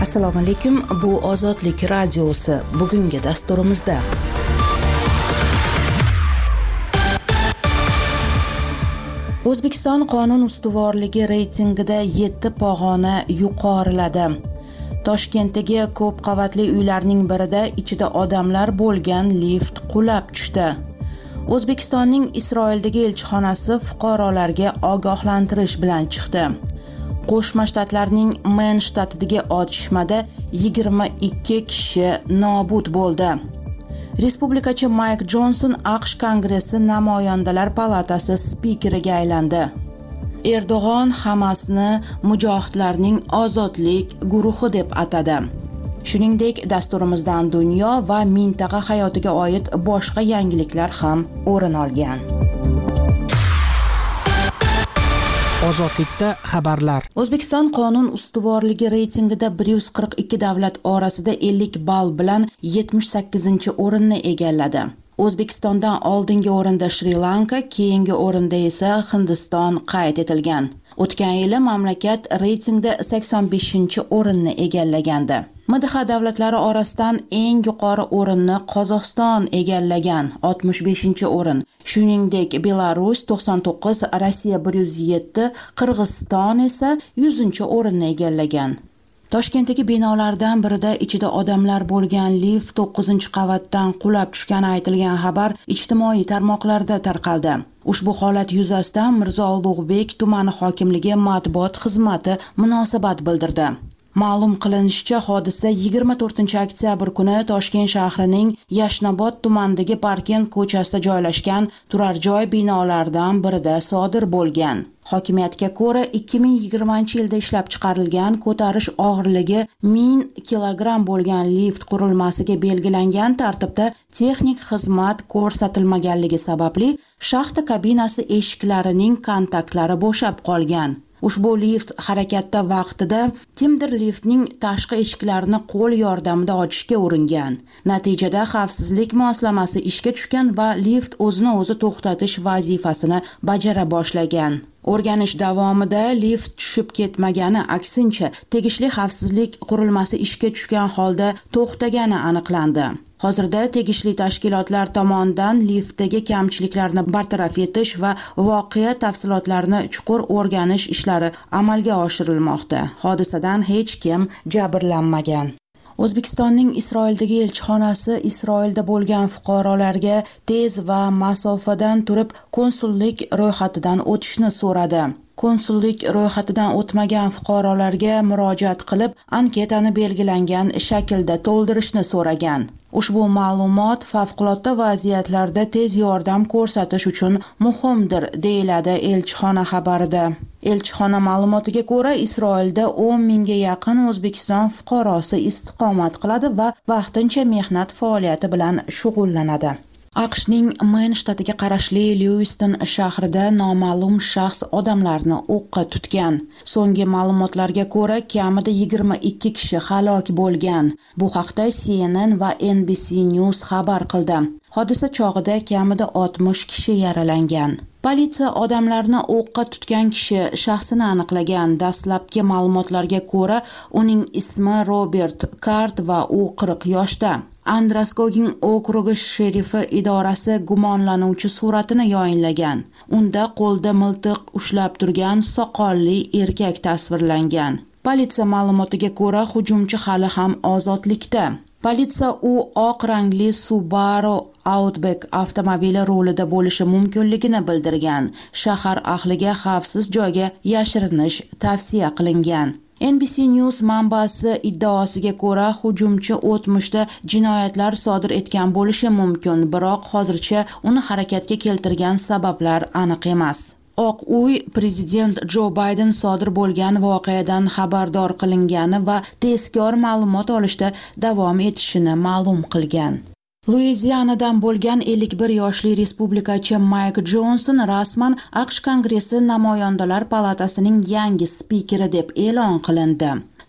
Assalomu alaykum. Bu Ozodlik radiosi. Bugungi dasturimizda O'zbekiston qonun ustuvorligi reytingida 7 pog'ona yuqoriladi. Toshkentdagi ko'p qavatli uylarning birida ichida odamlar bo'lgan lift qulab tushdi. O'zbekistonning Isroildagi elchixonasi fuqarolarga ogohlantirish bilan chiqdi. Qo'shma Shtatlarning Men shtatidagi otishmada 22 kishi nobud bo'ldi. Respublikachi Mayk Jonson AQSh Kongressi Namoyandalar palatasi spikeriga aylandi. Erdo'g'on Hamasni mujohidlarning ozodlik guruhi deb atadi. Shuningdek, dasturimizdan dunyo va mintaqa hayotiga oid boshqa yangiliklar ham o'rin olgan. Ozodlikda xabarlar. O'zbekiston qonun ustuvorligi reytingida 142 davlat orasida 50 ball bilan 78-o'rinni egalladi. O'zbekistondan oldingi o'rinda Shri Lanka, keyingi o'rinda esa Hindiston qayd etilgan. O'tgan yili mamlakat reytingda 85-o'rinni egallagandi. MDH davlatlari orasidan eng yuqori o'rinni Qozog'iston egallagan, 65-o'rin. Shuningdek, Belarus 99, Rossiya 107, Qirg'iziston esa 100-o'rinni egallagan. Toshkentdagi binolardan birida ichida odamlar bo'lgan lift 9-qavatdan qulab tushgani aytilgan xabar ijtimoiy tarmoqlarda tarqaldi. Ushbu holat yuzasidan Mirzo Ulug'bek tumani hokimligi matbuot xizmati munosabat bildirdi. Ma'lum qilinishicha, hodisa 24-oktyabr kuni Toshkent shahrining Yashnobod tumanidagi Parkent ko'chasida joylashgan turar joy binolaridan birida sodir bo'lgan. Hokimiyatga ko'ra 2020-yilda ishlab chiqarilgan ko'tarish og'irligi 1000 kilogramm bo'lgan lift qurilmasiga belgilangan tartibda texnik xizmat ko'rsatilmaganligi sababli shaxta kabinasi eshiklarining kontaktlari bo'shab qolgan. Ushbu lift harakatda vaqtida kimdir liftning tashqi eshiklarini qo'l yordamida ochishga uringan. Natijada xavfsizlik moslamasi ishga tushgan va lift o'zini o'zi to'xtatish vazifasini bajara boshlagan. O'rganish davomida lift tushib ketmagani, aksincha tegishli xavfsizlik qurilmasi ishga tushgan holda to'xtagani aniqlandi. Hozirda tegishli tashkilotlar tomonidan liftdagi kamchiliklarni bartaraf etish va voqea tafsilotlarini chuqur o'rganish ishlari amalga oshirilmoqda. Hodisadan hech kim jabrlanmagan. O'zbekistonning Isroildagi elchixonasi Isroilda bo'lgan fuqarolarga tez va masofadan turib konsullik ro'yxatidan o'tishni so'radi. Konsullik ro'yxatidan o'tmagan fuqarolarga murojaat qilib, anketani belgilangan shaklda to'ldirishni so'ragan. Ushbu ma'lumot favqulodda vaziyatlarda tez yordam ko'rsatish uchun muhimdir, deyiladi elchixona xabarida. Elchixona ma'lumotiga ko'ra, Isroilda 10 mingga yaqin O'zbekiston fuqarosi istiqomat qiladi va vaqtincha mehnat faoliyati bilan shug'ullanadi. AQShning Men shtatiga qarashli Lewiston shahrida noma'lum shaxs odamlarni o'qqa tutgan. So'nggi ma'lumotlarga ko'ra, kamida 22 kishi halok bo'lgan. Bu haqda CNN va NBC News xabar qildi. Hodisa chog'ida kamida 60 kishi yaralangan. Politsiya odamlarni o'qqa tutgan kishi shaxsini aniqlagan. Dastlabki ma'lumotlarga ko'ra, uning ismi Robert Kart va u 40 yoshda. Andraskogin okrugi sherifi idorasi gumonlanuvchi suratini yayinlagan. Unda qo'lda miltiq ushlab turgan soqolli erkak tasvirlangan. Politsiya ma'lumotiga ko'ra, hujumchi hali ham ozodlikda. Politsiya u oq rangli Subaru Outback avtomobili rulida bo'lishi mumkinligini bildirgan. Shahar ahliga xavfsiz joyga yashirinish tavsiya qilingan. NBC News manbasi iddaosiga ko'ra, hujumchi o'tmishda jinoyatlar sodir etgan bo'lishi mumkin, biroq hozircha uni harakatga keltirgan sabablar aniq emas. Oq uy prezident Jo Bayden sodir bo'lgan voqeadan xabardor qilingani va tezkor ma'lumot olishda davom etishini ma'lum qilgan. Luizianadan bo'lgan 51 yoshli respublikachi Mayk Jonson rasman AQSh Kongressi Namoyandalar palatasining yangi spikeri deb e'lon qilindi.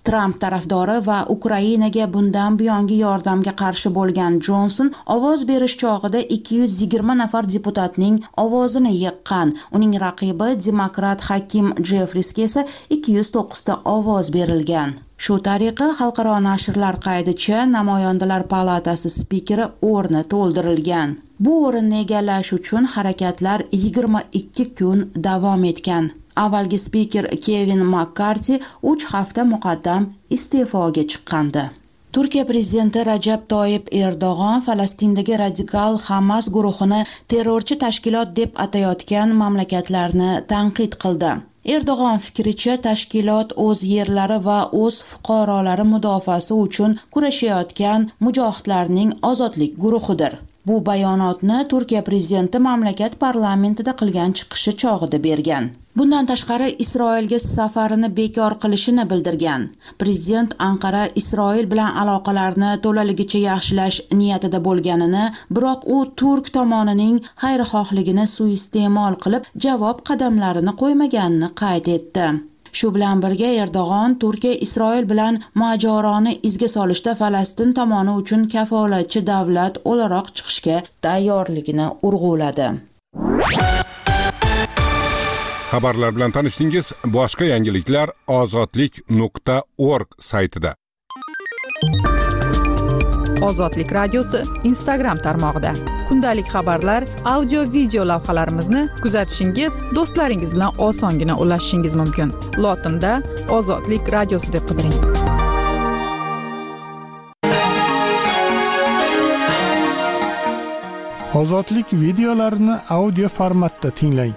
Tramp tarafdori va Ukrainaga bundan buyongi yordamga qarshi bo'lgan Jonson ovoz berish chog'ida 220 nafar deputatning ovozini yiqqan. Uning raqibi demokrat Hakim Jeffriesga esa 209 ta ovoz berilgan. Shu tariqa xalqaro nashrlar qaydicha Namoyondalar palatasi spikeri o'rni to'ldirilgan. Bu o'rinni egallash uchun harakatlar 22 kun davom etgan. Avvalgi spiker Kevin Makkarti 3 hafta muqaddam iste'foga chiqqandi. Turkiya prezidenti Rajab Toyyib Erdo'g'on Falastindagi radikal Hamas guruhini terrorchi tashkilot deb atayotgan mamlakatlarni tanqid qildi. Erdo'g'on fikricha tashkilot o'z yerlari va o'z fuqarolari mudofaasi uchun kurashayotgan mujohidlarning ozodlik guruhidir. Bu bayonotni Turkiya prezidenti mamlakat parlamentida qilgan chiqishi chog'ida bergan. Bundan tashqari Isroilga safarini bekor qilishini bildirgan. Prezident Anqara Isroil bilan aloqalarni to'laligicha yaxshilash niyatida bo'lganini, biroq u turk tomonining xayrixohligini suiiste'mol qilib javob qadamlarini qo'ymaganini qayd etdi. Shu bilan birga Erdo'g'on Turkiya Isroil bilan mojaroni izga solishda Falastin tomoni uchun kafolatchi davlat o'laroq chiqishga tayyorligini urg'uladi. Xabarlar bilan tanishdingiz. Boshqa yangiliklar ozodlik.org saytida. Ozodlik radiosi Instagram tarmog'ida. Kundalik xabarlar, audio, video lavhalarimizni kuzatishingiz, do'stlaringiz bilan osongina ulashishingiz mumkin. Lotinda Ozodlik radiosi deb qidiring. Ozodlik videolarini audio formatda tinglang.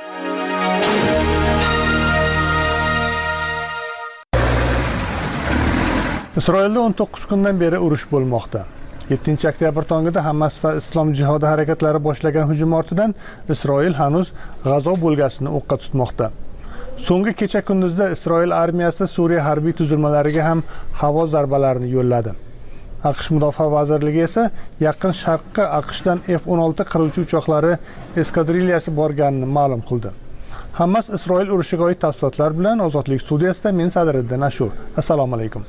Isroilda 19 kundan beri urush bo'lmoqda. 7-oktyabr tongida Hamas va Islom jihodi harakatlari boshlagan hujum ortidan Isroil hanuz G'azo bo'lgasini o'qqa tutmoqda. So'nggi kecha kunduzda Isroil armiyasi Suriya harbiy tuzilmalariga ham havo zarbalarini yo'lladi. AQSh Mudofaa vazirligi esa Yaqin Sharqqa AQShdan F-16 qiruvchi uchoqlari eskadrilliyasi borganini ma'lum qildi. Hamas Isroil urushiga oid tafsilotlar bilan Ozodlik studiyasida men Sadriddin Ashur. Assalomu alaykum.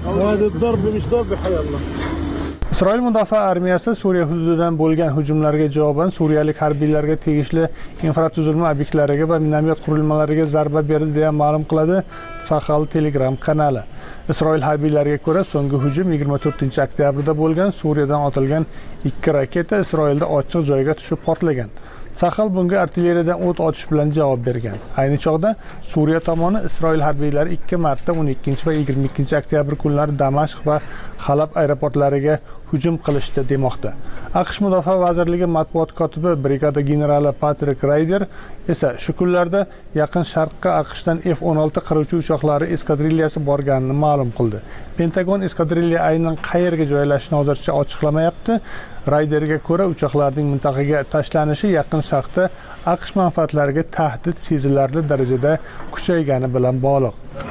Isroil mudofaa armiyasi Suriya hududidan bo'lgan hujumlarga javoban suriyalik harbiylarga tegishli infratuzilma obyektlariga va minomyot qurilmalariga zarba berdi deya ma'lum qiladi Sahal Telegram kanali. Isroil harbiylariga ko'ra, so'nggi hujum 24-oktyabrda bo'lgan. Suriyadan otilgan 2 raketa Isroilda ochiq joyga tushib portlagan. Sahal bunga artilleriyadan o't ochish bilan javob bergan. Ayni chog'da Suriya tomoni Isroil harbiylari 2 marta 12 va 22 oktyabr kunlari Damashq va Halab aeroportlariga hujum qilishdi demoqda. AQSh Mudofaa vazirligi matbuot kotibi brigada generali Patrick Ryder esa shu kunlarda Yaqin Sharqqa AQShdan F-16 qiruvchi uchoqlari eskadrilliyasi borganini ma'lum qildi. Pentagon eskadrilliya aynan qayerga joylashishini hozircha ochiqlamayapti. Ryderga ko'ra, uchoqlarning mintaqaga tashlanishi Yaqin Sharqda AQSh manfaatlariga tahdid sezilarli darajada kuchaygani bilan bog'liq.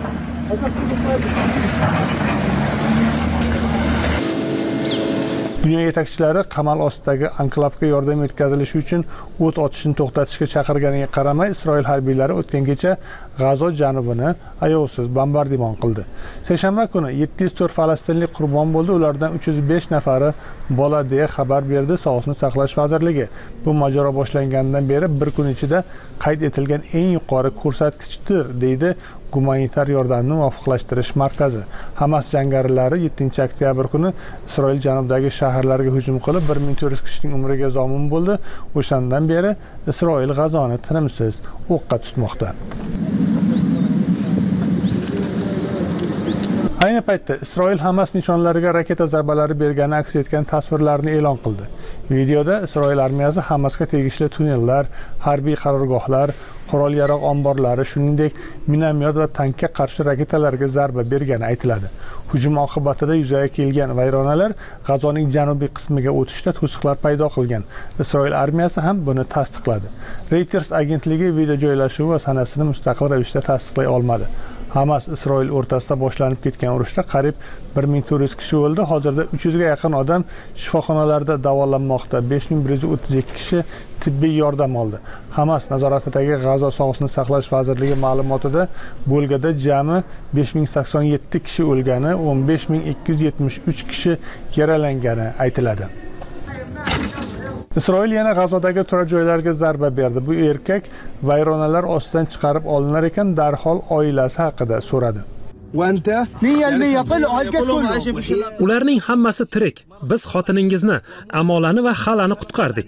Dunyo yetakchilari qamal ostidagi anklavga yordam yetkazilishi uchun o't ochishni to'xtatishga chaqirganiga qaramay, Isroil harbiylari o'tgan kecha G'azo janubini ayovsiz bombardimon qildi. Seshanba kuni 704 falastinlik qurbon bo'ldi, ulardan 305 nafari bola deya xabar berdi Sog'liqni saqlash vazirligi. Bu mojaro boshlangandan beri bir kun ichida qayd etilgan eng yuqori ko'rsatkichdir, deydi Gumanitar yordamni muvofiqlashtirish markazi. Hamas jangarilari 7-oktyabr kuni Isroil janubidagi shaharlarga hujum qilib 1400 kishining umriga zomin bo'ldi. O'shandan beri Isroil G'azoni tinimsiz o'qqa tutmoqda. Ayni paytda Isroil Hamas nishonlariga raketa zarbalari bergani aks etgan tasvirlarni e'lon qildi. Videoda Isroil armiyasi Hamasga tegishli tunnellar, harbiy qarorgohlar, qurol-yarog' omborlari, shuningdek minomyot va tankga qarshi raketalarga zarba bergani aytiladi. Hujum oqibatida yuzaga kelgan vayronalar G'azoning janubiy qismiga o'tishda to'siqlar paydo qilgan. Isroil armiyasi ham buni tasdiqladi. Reuters agentligi video joylashuvi va sanasini mustaqil ravishda tasdiqlay olmadi. Hamas Isroil o'rtasida boshlanib ketgan urushda qariyb 1400 kishi o'ldi. Hozirda 300 ga yaqin odam shifoxonalarda davolanmoqda. 5132 kishi tibbiy yordam oldi. Hamas nazoratidagi G'azo sog'liqni saqlash vazirligi ma'lumotida bo'lgada jami 5087 kishi o'lgani, 15273 kishi yaralangani aytiladi. Isroil yana G'azodagi turar joylarga zarba berdi. Bu erkak vayronalar ostidan chiqarib olinar ekan, darhol oilasi haqida so'radi. Ularning hammasi tirik. Biz xotiningizni, Amolani va Xalani qutqardik.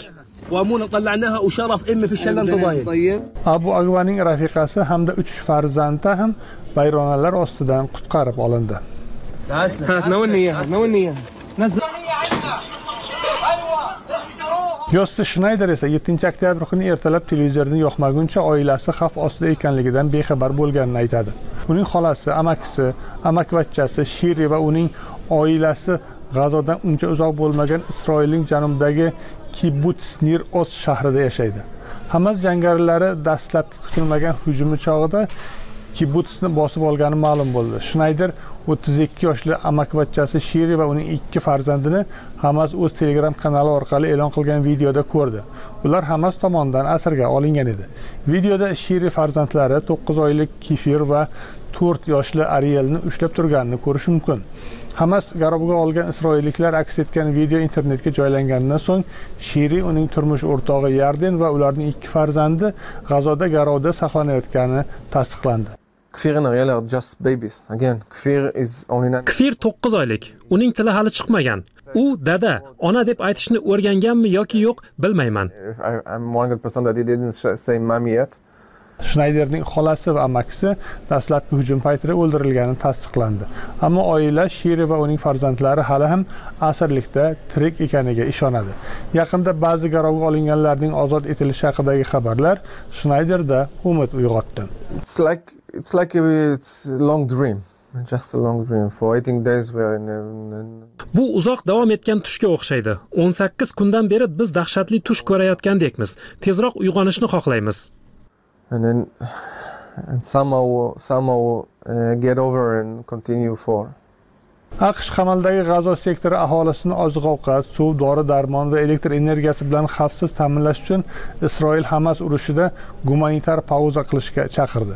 Abu Agvaning rafiqasi hamda 3 farzandi ham vayronalar ostidan qutqarib olindi. Yossi Schneider esa 7-oktyabr kuni ertalab televizorni yoqmaguncha oilasi xavf ostida ekanligidan bexabar bo'lganini aytadi. Uning xolasi, amakisi, amakivachchasi Shiri va uning oilasi G'azodan uncha uzoq bo'lmagan Isroilning janubidagi Kibbutz Nir Oz shahrida yashaydi. Hamas jangarilari dastlabki kutilmagan hujumi chog'ida Kibbutzni bosib olgani ma'lum bo'ldi. Schneider 32 yoshli amakivachchasi Shiri va uning 2 farzandini Hamas o'z Telegram kanali orqali e'lon qilgan videoda ko'rdi. Ular Hamas tomonidan asirga olingan edi. Videoda Shiri farzandlari 9 oylik Kifir va 4 yoshli Arielni ushlab turganini ko'rish mumkin. Hamas garovga olgan isroilliklar aks etgan video internetga joylanganidan so'ng Shiri, uning turmush o'rtog'i Yarden va ularning 2 farzandi G'azoda garovda saqlanayotgani tasdiqlandi. Kfir 9 oylik. Uning tili hali chiqmagan. U dada, ona deb aytishni o'rganganmi yoki yo'q, bilmayman. Schneiderning xolasi va amakisi dastlabki hujum paytida o'ldirilgani tasdiqlandi. Ammo oila Shiri va uning farzandlari hali ham asirlikda tirik ekaniga ishonadi. Yaqinda ba'zi garovga olinganlarning ozod etilishi haqidagi xabarlar Schneiderda umid uyg'otdi. It's like a long dream. Just a long dream for 18 days Bu uzoq davom etgan tushga o'xshaydi. 18 kundan beri biz dahshatli tush ko'rayotgandekmiz. Tezroq uyg'onishni xohlaymiz. and somehow get over and continue for. AQSh qamaldagi G'azo sektori aholisini oziq-ovqat, suv, dori-darmon va elektr energiyasi bilan xavfsiz ta'minlash uchun Isroil Hamas urushida gumanitar pauza qilishga chaqirdi.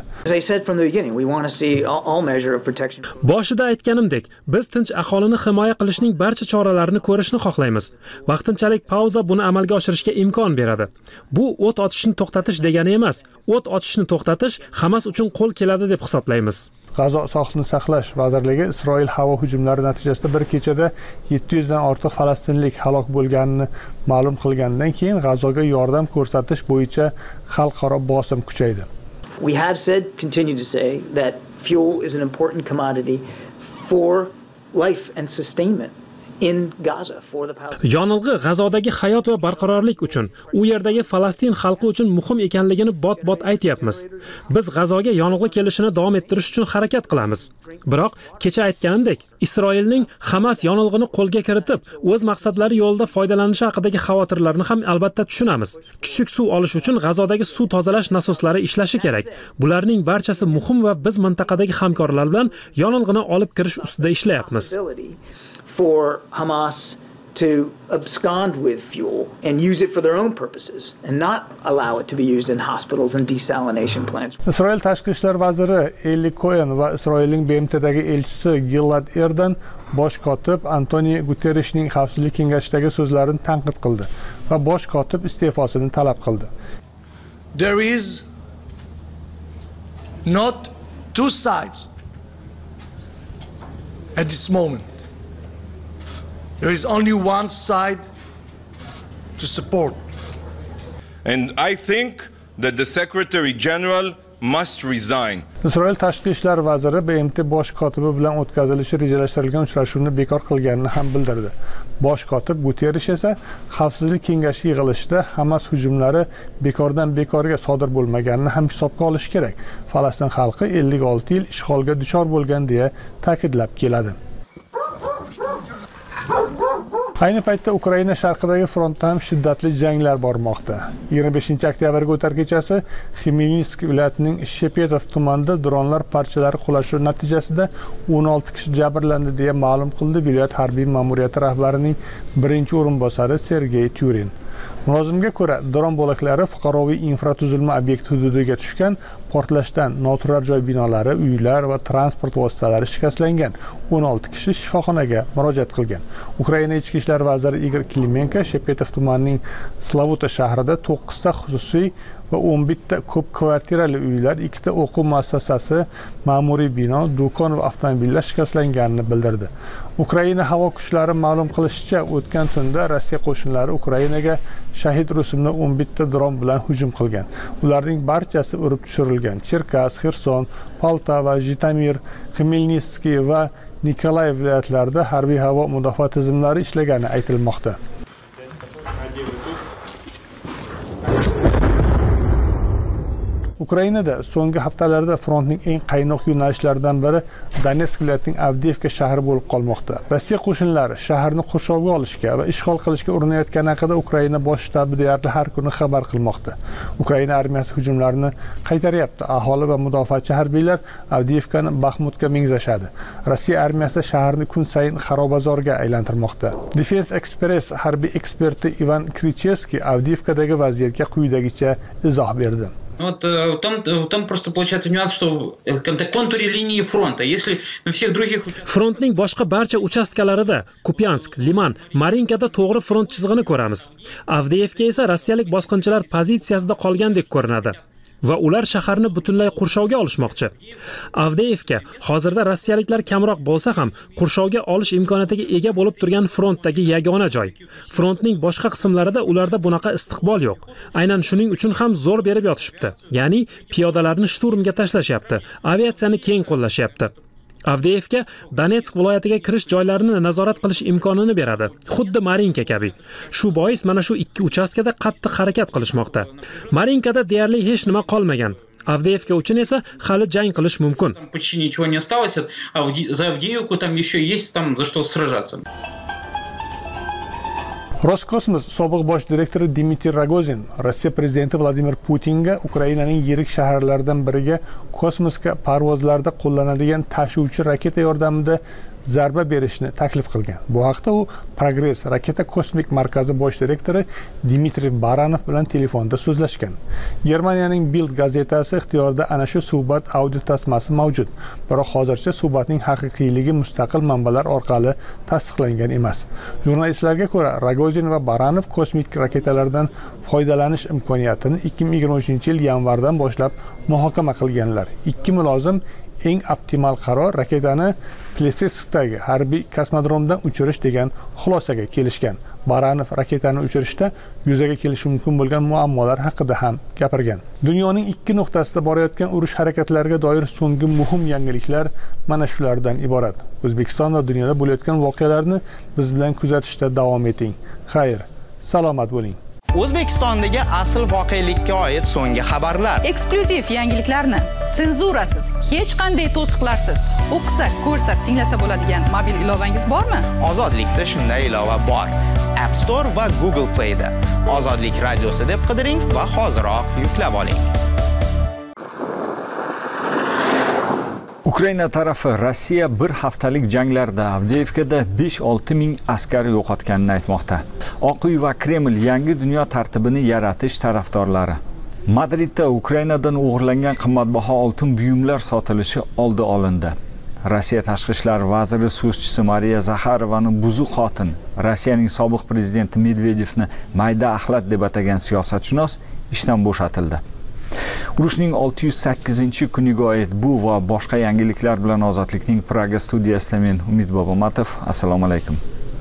Boshida aytganimdek, biz tinch aholini himoya qilishning barcha choralarini ko'rishni xohlaymiz. Vaqtinchalik pauza buni amalga oshirishga imkon beradi. Bu o't ochishni to'xtatish degani emas. O't ochishni to'xtatish Hamas uchun qo'l keladi deb hisoblaymiz. G'azo sog'liqni saqlash vazirligi Isroil havo hujumlari natijasida bir kechada 700 dan ortiq falastinlik halok bo'lganini ma'lum qilgandan keyin G'azoga yordam ko'rsatish bo'yicha xalqaro bosim kuchaydi. We have said, continue to say, that fuel is an important commodity for life and sustainment in Gaza for the Palestinians. Yonilg'i G'azodagi hayot va barqarorlik uchun, u yerdagi Falastin xalqi uchun muhim ekanligini bot-bot aytyapmiz. Biz G'azoga yonilg'i kelishini davom ettirish uchun harakat qilamiz. Biroq kecha aytganimdek, Isroilning Hamas yonilg'ini qo'lga kiritib, o'z maqsadlari yo'lida foydalanishi haqidagi xavotirlarni ham albatta tushunamiz. Chuchuk suv olish uchun G'azodagi suv tozalash nasoslari ishlashi kerak. Bularning barchasi muhim va biz mintaqadagi hamkorlar bilan yonilg'ini olib kirish ustida ishlayapmiz. For Hamas to abscond with fuel and use it for their own purposes and not allow it to be used in hospitals and desalination plants. Isroil tashqi ishlar vaziri Eli Cohen va Isroilning BMTdagi elchisi Gilad Erdan bosh kotib Antonio Guterreshning xavfsizlik kengashidagi so'zlarini tanqid qildi va bosh kotib iste'fosini talab qildi. There is not two sides at this moment. There is only one side to support. And I think that the Secretary General must resign. Isroil tashqi ishlar vaziri BMT bosh kotibi bilan o'tkazilishi rejalashtirilgan uchrashuvni bekor qilganini ham bildirdi. Bosh kotib Guterresh esa xavfsizlik kengashi yig'ilishida Hamas hujumlari bekordan bekorga sodir bo'lmaganini ham hisobga olish kerak. Falastin xalqi 56 yil ishg'olga duchor bo'lgan deya ta'kidlab keladi. Ayni paytda Ukraina sharqidagi frontda ham shiddatli janglar bormoqda. 25-oktyabrga o'tar kechasi Xmelnytsk viloyatining Shepetov tumanida dronlar parchalari qulashi natijasida 16 kishi jabrlandi deya ma'lum qildi viloyat harbiy ma'muriyati rahbarining birinchi o'rinbosari Sergey Tyurin. Mulozimga ko'ra, dron bo'laklari fuqaroviy infratuzilma obyekti hududiga tushgan, portlashdan noturar joy binolari, uylar va transport vositalari shikastlangan. 16 kishi shifoxonaga murojaat qilgan. Ukraina ichki ishlar vaziri Igor Klimenko Shepetov tumanining Slavuta shahrida 9 ta xususiy va 11 ta ko'p kvartirali uylar, 2 ta o'quv muassasasi, ma'muriy bino, do'kon va avtomobillar shikastlanganini bildirdi. Ukraina havo kuchlari ma'lum qilishicha, o'tgan tunda Rossiya qo'shinlari Ukrainaga shahid rusumli 11 ta dron bilan hujum qilgan. Ularning barchasi urib tushirilgan. Cherkassk, Xerson, Poltava, Jitomir, Xmelnytsk va Nikolayev viloyatlarida harbiy havo mudofaa tizimlari ishlagani aytilmoqda. Ukrainada so'nggi haftalarda frontning eng qaynoq yo'nalishlaridan biri Donetsk viloyatining Avdiivka shahri bo'lib qolmoqda. Rossiya qo'shinlari shaharni qurshovga olishga va ishg'ol qilishga urinayotgani haqida Ukraina bosh shtabi deyarli har kuni xabar qilmoqda. Ukraina armiyasi hujumlarini qaytaryapti. Aholi va mudofaachi harbiylar Avdiivkani Baxmutga mengzashadi. Rossiya armiyasi shaharni kun sayin xarobazorga aylantirmoqda. Defense Express harbiy eksperti Ivan Krichevskiy Avdiivkadagi vaziyatga quyidagicha izoh berdi. Вот там просто получается нюанс, что на контуре линии фронта, если на всех других... Frontning boshqa barcha uchastkalarida Kupyansk, Liman, Marinkada to'g'ri front chizig'ini ko'ramiz. Avdiivka esa rossiyalik bosqinchilar pozitsiyasida qolgandek ko'rinadi. Va ular shaharni butunlay qurshovga olishmoqchi. Avdiivka hozirda rossiyaliklar kamroq bo'lsa ham qurshovga olish imkoniyatiga ega bo'lib turgan frontdagi yagona joy. Frontning boshqa qismlarida ularda bunaqa istiqbol yo'q. Aynan shuning uchun ham zo'r berib yotishibdi. Ya'ni piyodalarni shturmga tashlashyapti, aviatsiyani keng qo'llashyapti. Avdiivka Donetsk viloyatiga kirish joylarini nazorat qilish imkonini beradi, xuddi Marinka kabi. Shu bois mana shu ikki uchastkada qattiq harakat qilishmoqda. Marinkada deyarli hech nima qolmagan. Avdiivka uchun esa hali jang qilish mumkin. Почти ничего не осталось, а за Авдеевку там еще есть там за что сражаться. Roskosmos sobiq bosh direktori Dmitriy Rogozin Rossiya prezidenti Vladimir Putinga Ukrainaning yirik shaharlaridan biriga kosmosga parvozlarda qo'llanadigan tashuvchi raketa yordamida zarba berishni taklif qilgan. Bu haqda u Progress raketa kosmik markazi bosh direktori Dmitriy Baranov bilan telefonda so'zlashgan. Germaniyaning Bild gazetasi ixtiyorida ana shu suhbat audio tasmasi mavjud. Biroq hozircha suhbatning haqiqiyligi mustaqil manbalar orqali tasdiqlangan emas. Jurnalistlarga ko'ra, Rogozin va Baranov kosmik raketalardan foydalanish imkoniyatini 2023-yil yanvardan boshlab muhokama qilganlar. Ikki mulozim eng optimal qaror raketani Pleseskdagi harbiy kosmodromdan uchirish degan xulosaga kelishgan. Baranov raketani uchirishda yuzaga kelishi mumkin bo'lgan muammolar haqida ham gapirgan. Dunyoning ikki nuqtasida borayotgan urush harakatlariga doir so'nggi muhim yangiliklar mana shulardan iborat. O'zbekiston va dunyoda bo'layotgan voqealarni biz bilan kuzatishda davom eting. Xayr, salomat bo'ling. O'zbekistondagi asl voqelikka oid so'nggi xabarlar. Eksklyuziv yangiliklarni senzurasiz, hech qanday to'siqlarsiz o'qisa, ko'rsa, tinglasa bo'ladigan mobil ilovangiz bormi? Ozodlikda shunday ilova bor. App Store va Google Play da. Ozodlik radiosi deb qidiring va hoziroq yuklab oling. Ukraina tarafi Rossiya bir haftalik janglarda Avdiivkada 5-6 ming askar yo'qotganini aytmoqda. Oq uy va Kreml yangi dunyo tartibini yaratish tarafdorlari. Madridda Ukrainadan o'g'irlangan qimmatbaho oltin buyumlar sotilishi oldi olindi. Rossiya tashqi ishlar vaziri so'zchisi Mariya Zaxarovaning buzuq xotin, Rossiyaning sobiq prezidenti Medvedevni mayda axlat deb atagan siyosatshunos ishdan bo'shatildi. Urushning 608-kuniga oid bu va boshqa yangiliklar bilan Ozodlikning Praga studiyasida men Umid Bobomatov. Assalomu alaykum.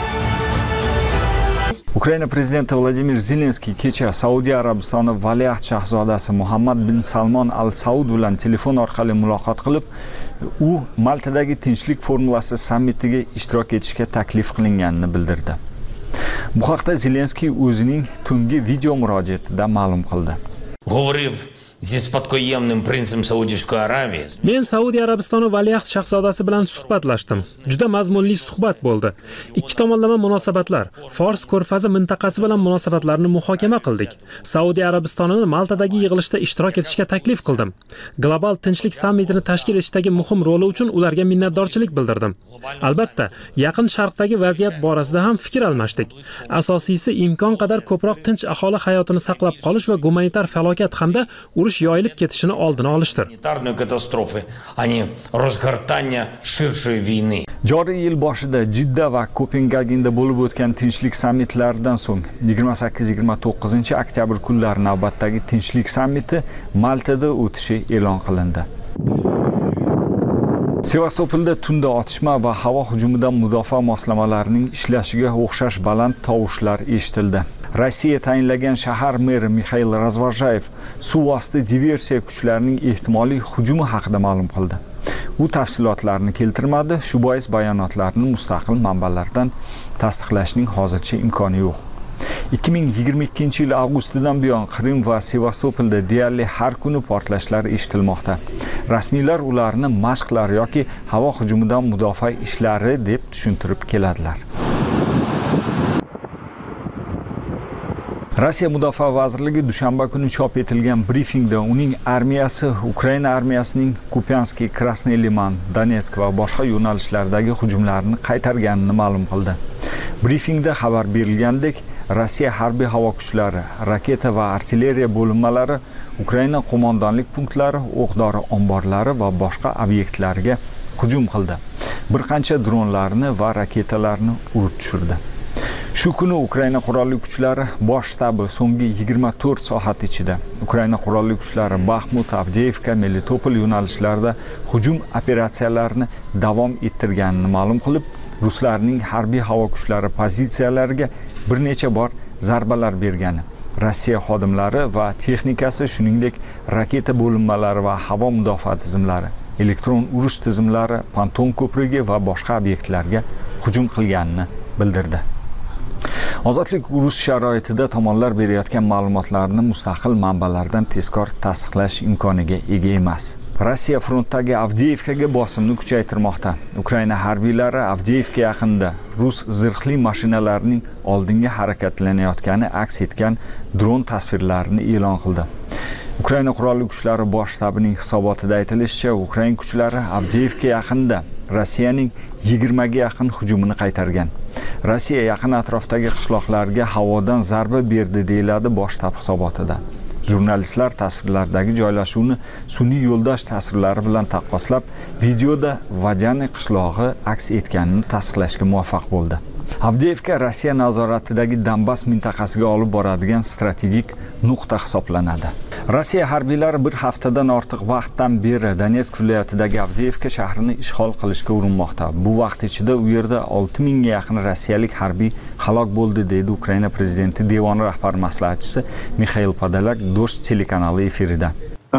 Ukraina prezidenti Vladimir Zelenskiy kecha Saudiya Arabistoni valiahd shahzodasi Muhammad bin Salmon Al Saud bilan telefon orqali muloqot qilib, u Maltadagi tinchlik formulasi sammitiga ishtirok etishga taklif qilinganini bildirdi. Bu haqda Zelenskiy o'zining tungi video murojaatida ma'lum qildi. Говорив Здесь подкоемным принцем Саудовской Аравии. Men Saudiya Arabistoni valiahd shahzodasi bilan suhbatlashdim. Juda mazmunli suhbat bo'ldi. Ikki tomonlama munosabatlar, Fors ko'rfazi mintaqasi bilan munosabatlarni muhokama qildik. Saudiya Arabistonini Maltadagi yig'ilishda ishtirok etishga taklif qildim. Global tinchlik sammitini tashkil etishdagi muhim roli uchun ularga minnatdorchilik bildirdim. Albatta, Yaqin Sharqdagi vaziyat borasida ham fikr almashdik. Asosiysi imkon qadar ko'proq tinch aholi hayotini saqlab qolish va gumanitar falokat hamda urush yoyilib ketishini oldini olishdir. Катастрофы, а не разгортание ширшей войны. Joriy yil boshida Jidda va Kopengagenda bo'lib o'tgan tinchlik sammitlaridan so'ng 28-29 oktyabr kunlari navbatdagi tinchlik sammiti Maltada o'tishi e'lon qilindi. Sevastopolda tunda otishma va havo hujumidan mudofaa moslamalarining ishlashiga o'xshash baland tovushlar eshitildi. Rossiya tayinlagan shahar meri Mikhail Razvozhayev suvosti diversiya kuchlarining ehtimoliy hujumi haqida ma'lum qildi. U tafsilotlarni keltirmadi, shu bois bayonotlarni mustaqil manbalardan tasdiqlashning hozircha imkoni yo'q. 2022-yil avgustidan buyon Qrim va Sevastopolda deyarli har kuni portlashlar eshitilmoqda. Rasmiylar ularni mashqlar yoki havo hujumidan mudofaa ishlari deb tushuntirib keladilar. Rossiya Mudofaa vazirligi dushanba kuni chop etilgan brifingda uning armiyasi Ukraina armiyasining Kupianskiy, Krasnoy Liman, Donetsk va boshqa yo'nalishlardagi hujumlarni qaytarganini ma'lum qildi. Brifingda xabar berilgandek, Rossiya harbiy havo kuchlari, raketa va artilleriya bo'linmalari Ukraina qo'mondonlik punktlari, o'q-dori omborlari va boshqa obyektlarga hujum qildi. Bir qancha dronlarni va raketalarni urib tushirdi. Shu kuni Ukraina qurolli kuchlari bosh shtabi so'nggi 24 soat ichida Ukraina qurolli kuchlari Baxmut, Avdiivka, Melitopol yo'nalishlarida hujum operatsiyalarini davom ettirganini ma'lum qilib, ruslarning harbiy havo kuchlari pozitsiyalariga bir necha bor zarbalar bergani, Rossiya xodimlari va texnikasi, shuningdek raketa bo'linmalari va havo mudofaa tizimlari, elektron urush tizimlari, Panton ko'prigi va boshqa obyektlarga hujum qilganini bildirdi. Ozodlik urush sharoitida tomonlar berayotgan ma'lumotlarni mustaqil manbalardan tezkor tasdiqlash imkoniga ega emas. Rossiya frontdagi Avdiivkaga bosimni kuchaytirmoqda. Ukraina harbiylari Avdiivka yaqinida rus zirhli mashinalarining oldinga harakatlanayotgani aks etgan dron tasvirlarini e'lon qildi. Ukraina qurolli kuchlari bosh shtabining hisobotida aytilishicha, Ukraina kuchlari Avdiivka yaqinida Rossiyaning 20 ga yaqin hujumini qaytargan. Rossiya yaqin atrofdagi qishloqlarga havodan zarba berdi deyiladi bosh shtab hisobotida. Jurnalistlar tasvirlardagi joylashuvni sun'iy yo'ldosh tasvirlari bilan taqqoslab, videoda Vadyani qishlog'i aks etganini tasdiqlashga muvaffaq bo'ldi. Avdiivka Rossiya nazoratidagi Donbass mintaqasiga olib boradigan strategik nuqta hisoblanadi. Rossiya harbiylari bir haftadan ortiq vaqtdan beri Donetsk viloyatidagi Avdiivka shahrini ishg'ol qilishga urinmoqda. Bu vaqt ichida u yerda 6000 ga yaqin rossiyalik harbiy halok bo'ldi, deydi Ukraina prezidenti devoni rahbar maslahatchisi Mikhail Podolyak Dosh telekanali efirida.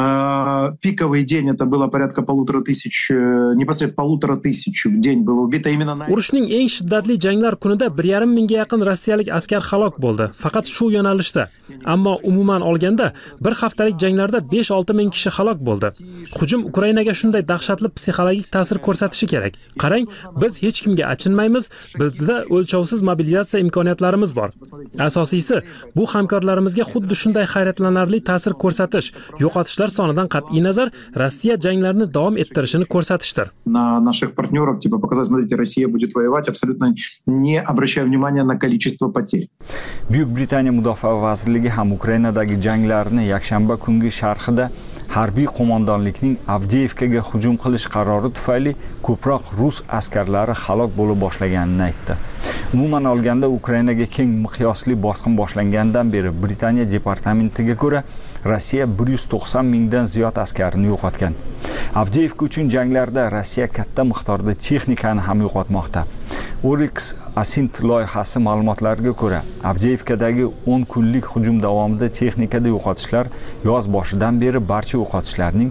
Пиковый день это было порядка 1500, непосредственно 1500 в день было убито именно на... Urushning eng shiddatli janglar kunida 1,5 ga yaqin rossiyalik askar halok bo'ldi, faqat shu yo'nalishda. Ammo umuman olganda bir haftalik janglarda 5-6 ming kishi halok bo'ldi. Hujum Ukrainaga shunday dahshatli psixologik ta'sir ko'rsatishi kerak. Qarang, biz hech kimga achinmaymiz, bizda o'lchovsiz mobilizatsiya imkoniyatlarimiz bor. Asosiysi, bu hamkorlarimizga xuddi shunday hayratlanarli ta'sir ko'rsatish, yo'qotishlar sonidan qat'iy nazar Rossiya janglarini davom ettirishini ko'rsatishdir. На наших партнеров типа показать, смотрите, Россия будет воевать, абсолютно не обращая внимания на количество потерь. Buyuk Britaniya mudofaa vazirligi ham Ukrainadagi janglarni yakshanba kungi sharhida harbiy qo'mondonlikning Avdiivkaga hujum qilish qarori tufayli ko'proq rus askarlari halok bo'la boshlaganini aytdi. Umuman olganda Ukrainaga keng miqyosli bosqin boshlangandan beri Britaniya departamentiga ko'ra Rossiya 190 mingdan ziyod askarini yo'qotgan. Avdiivka uchun janglarda Rossiya katta miqdorda texnikani ham yo'qotmoqda. Oryx Asint loyihasi ma'lumotlariga ko'ra, Avdiivkadagi 10 kunlik hujum davomida texnikada yo'qotishlar yoz boshidan beri barcha yo'qotishlarning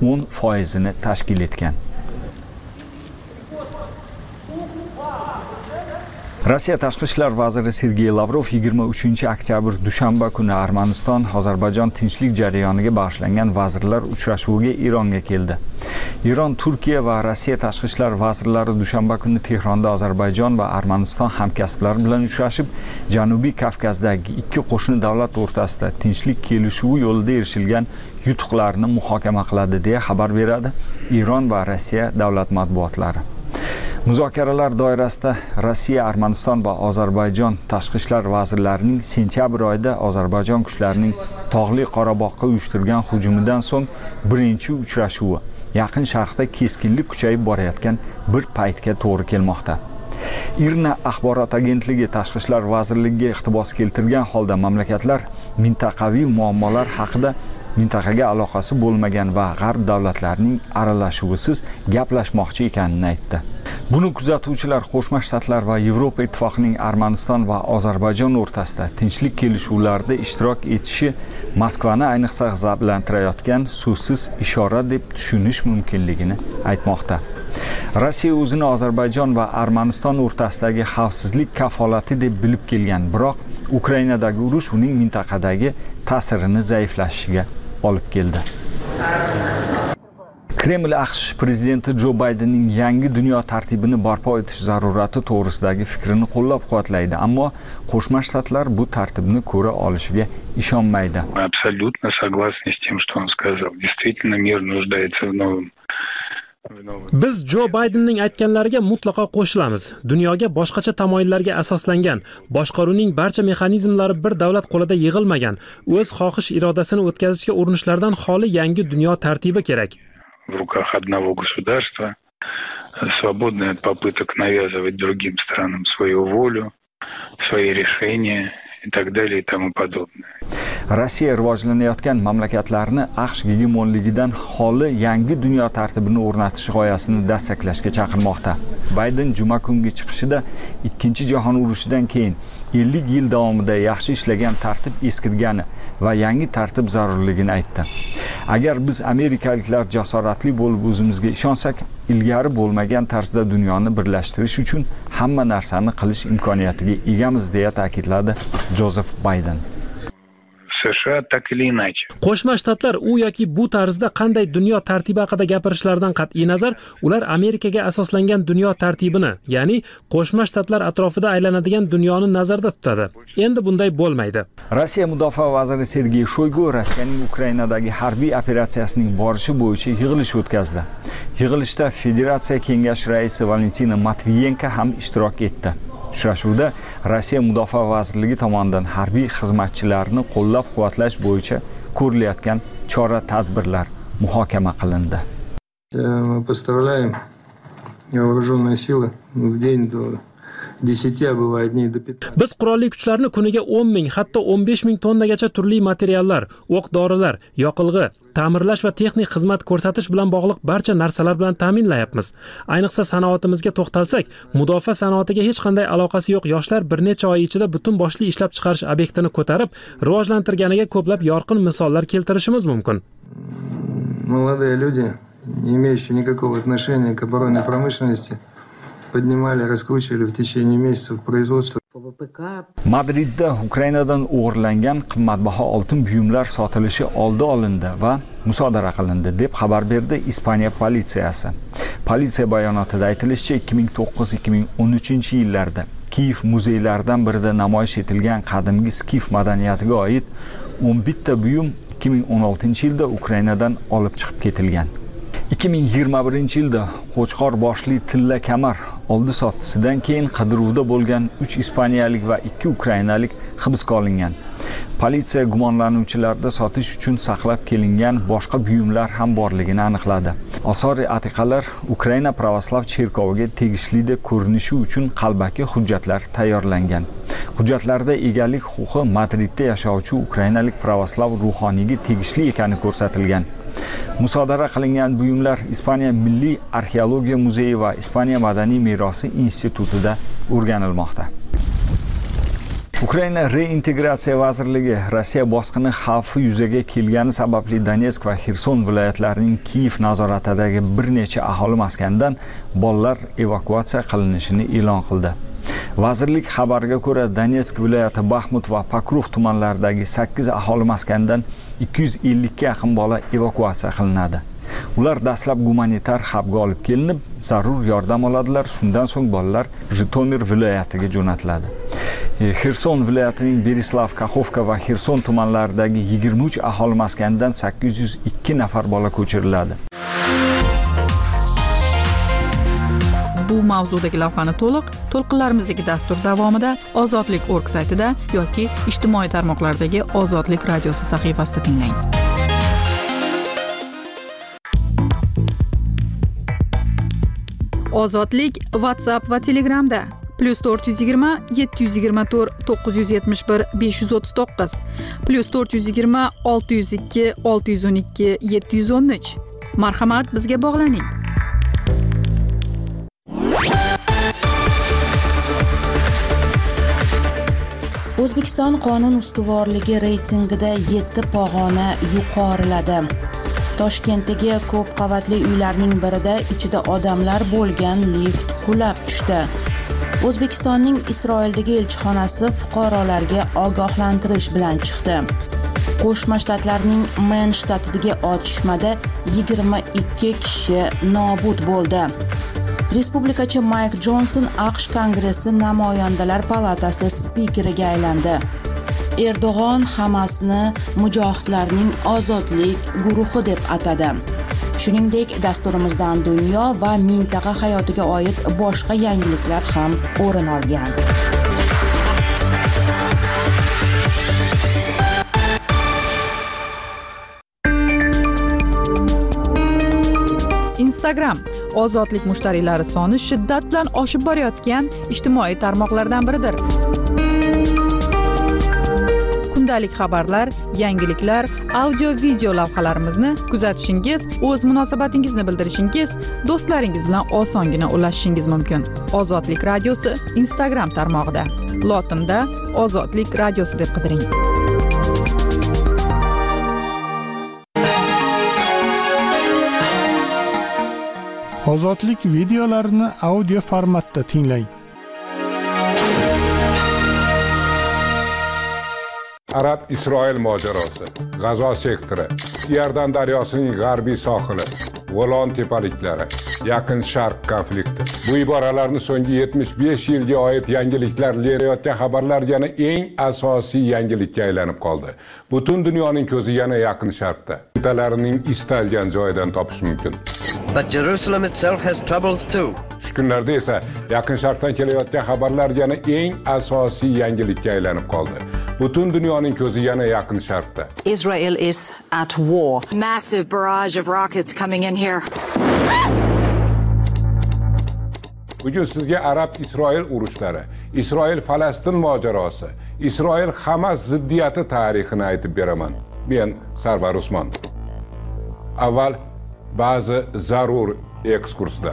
10% tashkil etgan. Rossiya tashqi ishlar vaziri Sergey Lavrov 23-oktyabr dushanba kuni Armaniston Ozarbayjon tinchlik jarayoniga bag'ishlangan vazirlar uchrashuviga Eronga keldi. Eron, Turkiya va Rossiya tashqi ishlar vazirlari dushanba kuni Tehronda Ozarbayjon va Armaniston hamkasblari bilan uchrashib, Janubiy Kavkazdagi ikki qo'shni davlat o'rtasida tinchlik kelishuvi yo'lida erishilgan yutuqlarni muhokama qiladi deya xabar beradi Eron va Rossiya davlat matbuotlari. Muzokaralar doirasida Rossiya, Armaniston va Ozarbayjon tashqi ishlar vazirlarining sentyabr oyida Ozarbayjon kuchlarining Tog'li Qorabog'ga uyushtirgan hujumidan so'ng birinchi uchrashuvi Yaqin Sharqda keskinlik kuchayib borayotgan bir paytga to'g'ri kelmoqda. IRNA axborot agentligi tashqi ishlar vazirligiga iqtibos keltirgan holda mamlakatlar mintaqaviy muammolar haqida mintaqaga aloqasi bo'lmagan va g'arb davlatlarining aralashuvisiz gaplashmoqchi ekanini aytdi. Buni kuzatuvchilar Qo'shma Shtatlar va Yevropa Ittifoqining Armaniston va Ozarbayjon o'rtasida tinchlik kelishuvlarida ishtirok etishi Moskvani ayniqsa g'azablantirayotgan so'zsiz ishora deb tushunish mumkinligini aytmoqda. Rossiya o'zini Ozarbayjon va Armaniston o'rtasidagi xavfsizlik kafolati deb bilib kelgan, biroq Ukrainadagi urush uning mintaqadagi ta'sirini zaiflashishiga olib keldi. Kreml AQSh prezidenti Jo Baydenning yangi dunyo tartibini barpo etish zarurati to'g'risidagi fikrini qo'llab-quvvatlaydi, ammo Qo'shma Shtatlar bu tartibni ko'ra olishiga ishonmaydi. Абсолютно согласны с тем, что он сказал. Действительно, мир нуждается в новом. Biz Jo Baydenning aytganlariga mutlaqo qo'shilamiz. Dunyoga boshqacha tamoyillarga asoslangan, boshqaruvning barcha mexanizmlari bir davlat qo'lida yig'ilmagan, o'z xohish irodasini o'tkazishga urinishlardan xoli yangi dunyo tartibi kerak. В руках одного государства, свободное от попыток навязывать другим странам свою волю, свои решения и так далее и тому подобное. Rossiya rivojlanayotgan mamlakatlarni AQSh gegemonligidan xoli yangi dunyo tartibini o'rnatish g'oyasini destaklashga chaqirmoqda. Bayden juma kungi chiqishida Ikkinchi jahon urushidan keyin 50 yil davomida yaxshi ishlagan tartib eskirgani va yangi tartib zarurligini aytdi. Agar biz amerikaliklar jasoratli bo'lib o'zimizga ishonsak, ilgari bo'lmagan tarzda dunyoni birlashtirish uchun hamma narsani qilish imkoniyatiga egamiz deya ta'kidladi Jozef Bayden. США так или иначе. Qo'shma Shtatlar u yoki bu tarzda qanday dunyo tartibi haqida gapirishlaridan qat'iy nazar, ular Amerikaga asoslangan dunyo tartibini, ya'ni Qo'shma Shtatlar atrofida aylanadigan dunyoni nazarda tutadi. Endi bunday bo'lmaydi. Rossiya mudofaa vaziri Sergey Shoygu Rossiyaning Ukrainadagi harbiy operatsiyasining borishi bo'yicha yig'ilish o'tkazdi. Yig'ilishda Federatsiya Kengashi raisi Valentina Matviyenko ham ishtirok etdi. Uchrashuvda Rossiya Mudofaa vazirligi tomonidan harbiy xizmatchilarni qo'llab-quvvatlash bo'yicha ko'rilayotgan chora-tadbirlar muhokama qilindi. Мы поставляем вооруженные силы в день до 10, а бывает дней до 15. Biz qurolli kuchlarni kuniga 10 ming, hatto 15 ming tonnagacha turli materiallar, o'q-dorilar, yoqilg'i, ta'mirlash va texnik xizmat ko'rsatish bilan bog'liq barcha narsalar bilan ta'minlayapmiz. Ayniqsa sanoatimizga to'xtalsak, mudofaa sanoatiga hech qanday aloqasi yo'q yoshlar bir necha oy ichida butun boshli ishlab chiqarish obyektini ko'tarib, rivojlantirganiga ko'plab yorqin misollar keltirishimiz mumkin. Молодые люди, не имеющие никакого отношения к оборонной промышленности, поднимали, раскручивали в течение месяцев производство. Madridda Ukrainadan o'g'irlangan qimmatbaho oltin buyumlar sotilishi oldi olindi va musodara qilindi deb xabar berdi Ispaniya politsiyasi. Politsiya bayonotida aytilishicha, 2009-2013 yillarda Kiyev muzeylaridan birida namoyish etilgan qadimgi skif madaniyatiga oid 11 ta buyum 2016-yilda Ukrainadan olib chiqib ketilgan. 2021-yilda Qo'chqor boshli tilla kamar oldi sottisidan keyin qidiruvda bo'lgan 3 ispaniyalik va 2 ukrainalik hibsga olingan. Politsiya gumonlanuvchilarda sotish uchun saqlab kelingan boshqa buyumlar ham borligini aniqladi. Osori atiqalar Ukraina pravoslav cherkoviga tegishli deb ko'rinishi uchun qalbaki hujjatlar tayyorlangan. Hujjatlarda egalik huquqi Madridda yashovchi ukrainalik pravoslav ruhoniyga tegishli ekani ko'rsatilgan. Musodara qilingan buyumlar Ispaniya Milliy arxeologiya muzeyi va Ispaniya madaniy merosi institutida o'rganilmoqda. Ukraina reintegratsiya vazirligi Rossiya bosqini xavfi yuzaga kelgani sababli Donetsk va Xerson viloyatlarining Kiyev nazoratidagi bir necha aholi maskanidan bolalar evakuatsiya qilinishini e'lon qildi. Vazirlik xabariga ko'ra, Donetsk viloyati Baxmut va Pokrov tumanlaridagi 8 aholi maskanidan 250 ga yaqin bola evakuatsiya qilinadi. Ular dastlab gumanitar hubga olib kelinib, zarur yordam oladilar. Shundan so'ng bolalar Jitomir viloyatiga jo'natiladi. Xerson viloyatining Berislav, Kaxovka va Xerson tumanlaridagi 23 aholi maskanidan 802 nafar bola ko'chiriladi. Bu mavzudagi lavhani to'lqinlarimizdagi dastur davomida Ozodlik.org saytida yoki ijtimoiy tarmoqlardagi Ozodlik radiosi sahifasida tinglang. Ozodlik WhatsApp va Telegramda +420 724 971 539 +420 602 612 713. Marhamat, bizga bog'laning. O'zbekiston qonun ustuvorligi reytingida 7 pog'ona yuqoriladi. Toshkentdagi ko'p qavatli uylarning birida ichida odamlar bo'lgan lift qulab tushdi. O'zbekistonning Isroildagi elchixonasi fuqarolarga ogohlantirish bilan chiqdi. Qo'shma Shtatlarning Men shtatidagi otishmada 22 kishi nobud bo'ldi. Respublikachi Mayk Jonson AQSh Kongressi Namoyandalar palatasi spikeriga aylandi. Erdo'g'on Hamasni mujohidlarning ozodlik guruhi deb atadi. Shuningdek, dasturimizdan dunyo va mintaqa hayotiga oid boshqa yangiliklar ham o'rin olgan. Instagram ozodlik mushtariylari soni shiddat bilan oshib borayotgan ijtimoiy tarmoqlardan biridir. Kundalik xabarlar, yangiliklar, audio-video lavhalarimizni kuzatishingiz, o'z munosabatingizni bildirishingiz, do'stlaringiz bilan osongina ulashishingiz mumkin. Ozodlik radiosi Instagram tarmog'ida. Lotinda Ozodlik radiosi deb qidiring. Ozodlik videolarini audio formatda tinglang. Arab-Isroil mojarosi, G'azo sektori, Iordan daryosining g'arbiy sohili, Golan tepaliklari, Yaqin Sharq konflikti. Bu iboralarni so'nggi 75 yilga oid yangiliklar berayotgan xabarlar yana eng asosiy yangilikka aylanib qoldi. Butun dunyoning ko'zi yana Yaqin Sharqda. Bitalarining istalgan joyidan topish mumkin. But Jerusalem itself has troubles too. Shu kunlarda esa Yaqin Sharqdan kelayotgan xabarlar yana eng asosiy yangilikka aylanib qoldi. Butun dunyoning ko'zi yana Yaqin Sharqda. Israel is at war. Massive barrage of rockets coming in here. Bugun sizga Arab-Isroil urushlari, Isroil-Falastin mojarosi, Isroil-Hamas ziddiyati tarixini aytib beraman. Men Sarvar Usmon. Avval ba'zi zarur ekskurslar.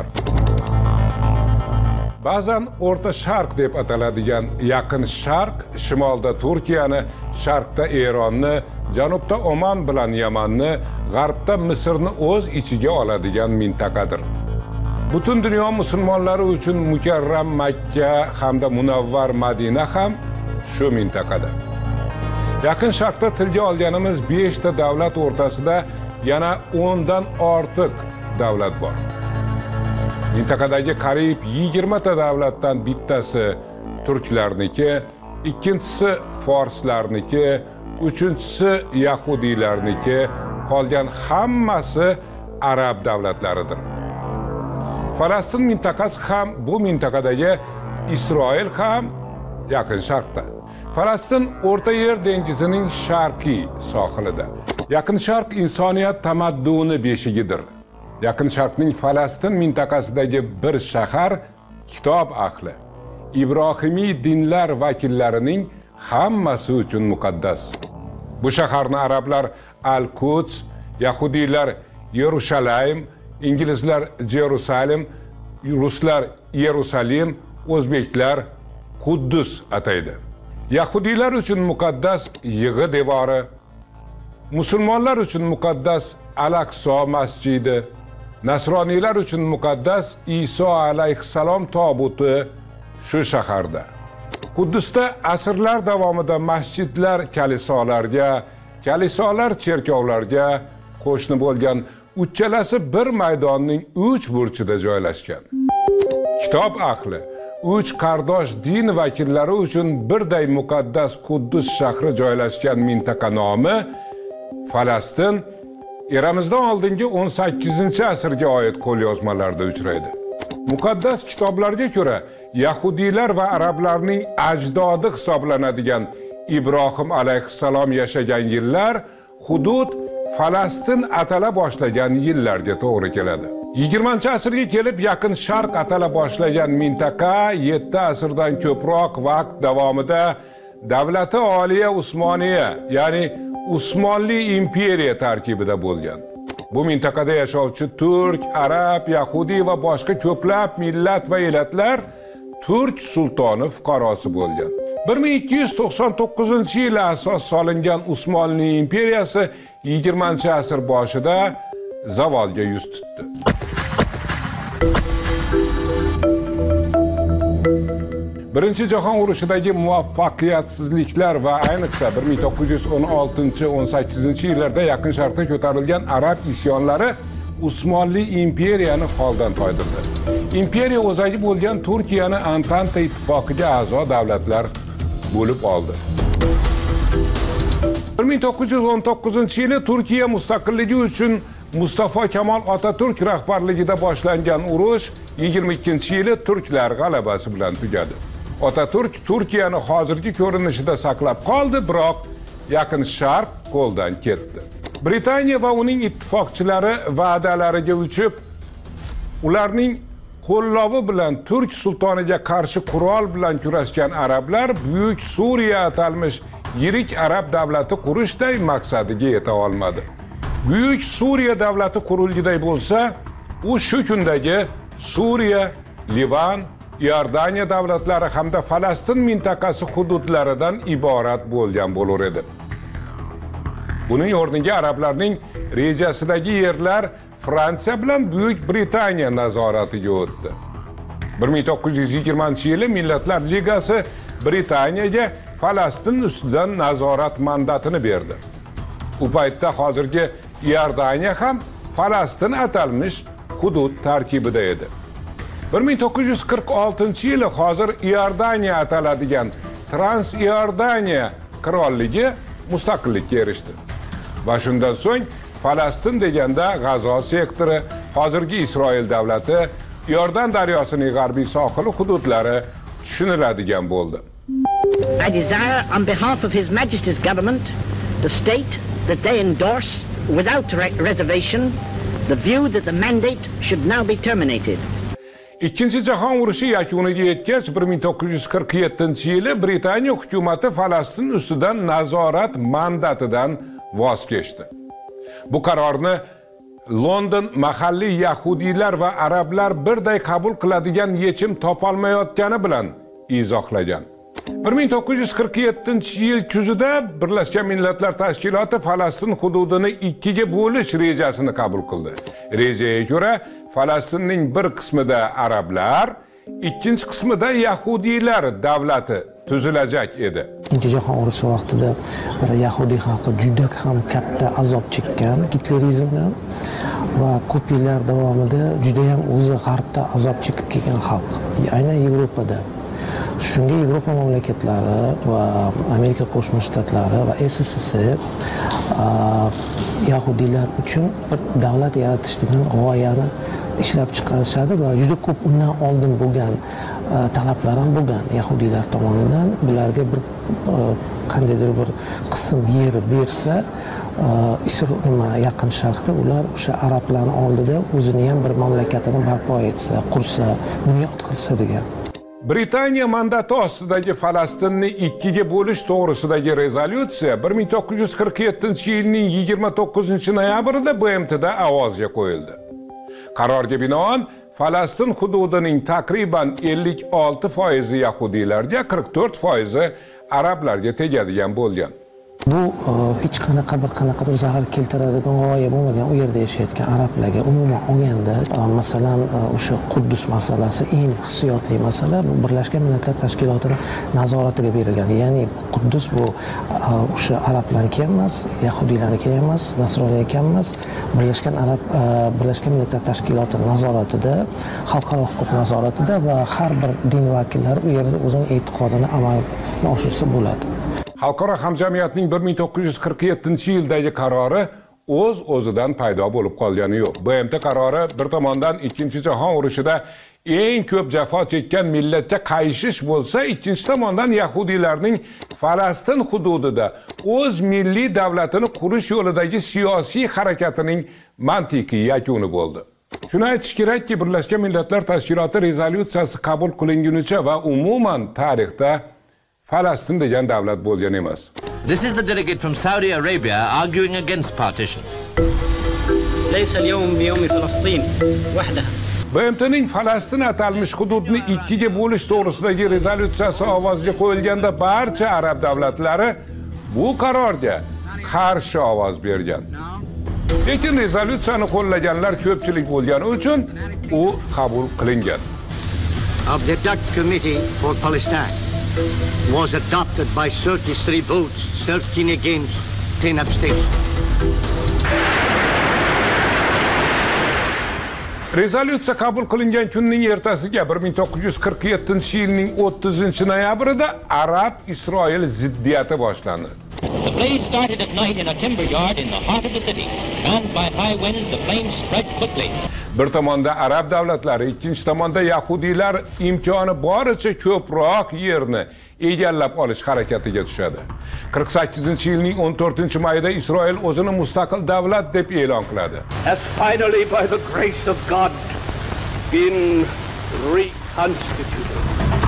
Ba'zan O'rta Sharq deb ataladigan Yaqin Sharq shimolda Turkiyani, sharqda Eronni, janubda Oman bilan Yamanni, g'arbda Misrni o'z ichiga oladigan mintaqadir. Butun dunyo musulmonlari uchun mukarram Makka hamda munavvar Madina ham shu mintaqada. Yaqin Sharqda tilga olganimiz 5 ta davlat o'rtasida yana 10 dan ortiq davlat bor. Mintaqadagi qariyb 20 ta davlatdan bittasi turklarniki, ikkinchisi forslarniki, uchinchisi yahudiylarniki, qolgan hammasi arab davlatlaridir. Falastin mintaqasi ham bu mintaqadagi, Isroil ham Yaqin Sharqda. Falastin O'rta Yer dengizining sharqiy sohilida. Yaqin Sharq insoniyat tamadduni beshigidir. Yaqin Sharqning Falastin mintaqasidagi bir shahar kitob ahli, ibrohimiy dinlar vakillarining hammasi uchun muqaddas. Bu shaharni arablar Al-Quds, yahudiylar Yerushalayim, inglizlar Jerusalem, ruslar Yerusalim, o'zbeklar Quddus ataydi. Yahudiylar uchun muqaddas Yig'i devori, musulmonlar uchun muqaddas Al-Aqso masjidi, nasroniylar uchun muqaddas Iso alayhissalom tobuti shu shaharda. Quddusda asrlar davomida masjidlar kalisolarga, kalisolar cherkovlarga qo'shni bo'lgan, uchalasi bir maydonning 3 burchida joylashgan. Kitob ahli 3 qardosh din vakillari uchun birday muqaddas Quddus shahri joylashgan mintaqa nomi Falastin eramizdan oldingi 18-asrga oid qo'lyozmalarda uchraydi. Muqaddas kitoblarga ko'ra Yahudiylar va arablarning ajdodi hisoblanadigan Ibrohim alayhissalom yashagan yillar hudud Falastin atala boshlagan yillarga to'g'ri keladi. 20-asrga kelib Yaqin Sharq atala boshlagan mintaqa 7 asrdan ko'proq vaqt davomida davlati oliya Usmoniya, ya'ni Usmonli imperiya tarkibida bo'lgan. Bu mintaqada yashovchi turk, arab, yahudi va boshqa ko'plab millat va elatlar turk sultoni fuqarosi bo'lgan. 1299-yili asos solingan Usmonli imperiyasi 20-asr boshida zavolga yuz tutdi. Birinchi jahon urushidagi muvaffaqiyatsizliklar va ayniqsa 1916-18-yillarda Yaqin Sharqda ko'tarilgan arab isyonlari Usmonli imperiyani holdan toydirdi. Imperiya o'zagi bo'lgan Turkiyani Antanta ittifoqiga a'zo davlatlar bo'lib oldi. 1919-yili Turkiya mustaqilligi uchun Mustafa Kemal Atatürk rahbarligida boshlangan urush 22-yili turklar g'alabasi bilan tugadi. Atatürk Turkiyani hozirgi ko'rinishida saqlab qoldi, biroq Yaqin Sharq qo'ldan ketdi. Britaniya va uning ittifoqchilari va'dalariga uchib, ularning qo'llovi bilan turk sultoniga qarshi qurol bilan kurashgan arablar Buyuk Suriya atalmish yirik arab davlati qurishday maqsadiga yeta olmadi. Buyuk Suriya davlati qurilgiday bo'lsa, u shu kundagi Suriya, Livan, Iordaniya davlatlari hamda Falastin mintaqasi hududlaridan iborat bo'lgan bo'lar edi. Buning o'rniga arablarning rejasidagi yerlar Fransiya bilan Buyuk Britaniya nazoratiga o'tdi. 1920-yili Millatlar Ligasi Britaniyaga Falastin ustidan nazorat mandatini berdi. U paytda hozirgi Iordaniya ham Falastin atalmish hudud tarkibida edi. 1946-yili hozir Iordaniya ataladigan Trans-Iordaniya qirolligi mustaqillikka erishdi. Va shundan so'ng Falastin deganda G'azo sektori, hozirgi Isroil davlati, Iordan daryosining g'arbiy sohili hududlari tushuniladigan bo'ldi. I desire on behalf of His Majesty's government to state that they endorse without reservation the view that the mandate should now be terminated. Ikkinchi jahon urushi yakuniga yetgach 1947-yili Britaniya hukumati Falastin ustidan nazorat mandatidan voz kechdi. Bu qarorni London mahalliy yahudiylar va arablar birday qabul qiladigan yechim topolmayotgani bilan izohlagan. 1947-yil kuzida Birlashgan Millatlar Tashkiloti Falastin hududini ikkiga bo'lish rejasini qabul qildi. Rejaga ko'ra Falastinning bir qismida arablar, ikkinchi qismida yahudiylar davlati tuzilajak edi. Ikkinchi jahon urushi vaqtida yahudiy xalqi juda ham katta azob chekkan gitlerizmdan va ko'p yillar davomida juda ham o'zi g'arbda azob chekib kelgan xalq, aynan Yevropada. Shunga Yevropa mamlakatlari va Amerika Qo'shma Shtatlari va SSSR yahudiylar uchun bir davlat yaratish degan g'oyani ishlab chiqarishadi va juda ko'p undan oldin bo'lgan talablar ham bo'lgan yahudiylar tomonidan. Bularga bir qandaydir bir qism yer bersa, Yaqin Sharqda ular o'sha arablarning oldida o'zini ham bir mamlakatini barpo etsa, qursa, bunyod qilsa degan. Britaniya mandati ostidagi Falastinni ikkiga bo'lish to'g'risidagi rezolyutsiya 1947-yilning 29-noyabrida BMTda ovozga qo'yildi. Qarorga binoan Falastin hududining taqriban 56% yahudiylarga, 44% arablarga tegadigan bo'lgan. Bu hech qanaqadir zarar keltiradigan g'oya bo'lmagan u yerda yashayotgan arablarga umuman olganda, masalan, o'sha Quddus masalasi eng hissiyotli masala. Bu Birlashgan Millatlar Tashkilotining nazoratiga berilgan. Ya'ni Quddus bu o'sha arablarniki emas, yahudiylarniki emas, nasroniylarniki emas, Birlashgan Millatlar Tashkiloti nazoratida, xalqaro huquq nazoratida va har bir din vakillari u yerda o'zining e'tiqodini amalga oshirsa bo'ladi. Xalqaro hamjamiyatning 1947-yildagi qarori o'z-o'zidan paydo bo'lib qolgani yo'q. BMT qarori bir tomondan Ikkinchi jahon urushida eng ko'p jafo chekkan millatga qayishish bo'lsa, ikkinchi tomondan yahudiylarning Falastin hududida o'z milliy davlatini qurish yo'lidagi siyosiy harakatining mantiqiy yakuni bo'ldi. Shuni aytish kerakki, Birlashgan Millatlar Tashkiloti rezolyutsiyasi qabul qilingunicha va umuman tarixda Falastin degan davlat bo'lgan emas. This is the delegate from Saudi Arabia arguing against partition. BMTning Falastin atalmish hududni ikkiga bo'lish to'g'risidagi rezolyutsiyasi ovozga qo'yilganda barcha arab davlatlari bu qarorga qarshi ovoz bergan. Lekin rezolyutsiyani qo'llaganlar ko'pchilik bo'lgani uchun u qabul qilingan. Of the DAC Committee for Palestine was adopted by 33 votes, 13 against, 10 abstentions. Rezolyutsiya qabul qilingan kunning ertasiga 1947-yilning 30-noyabrida Arab-Isroil ziddiyati boshlandi. The blaze started at night in a timber yard in the heart of the city. Bound by high winds, the flames spread quickly. Bir tomonda arab davlatlari, ikkinchi tomonda yahudiylar imkoni boricha ko'proq yerni egallab olish harakatiga tushadi. 48-yilning 14-mayida Isroil o'zini mustaqil davlat deb e'lon qiladi. Has finally by the grace of God been reconstituted.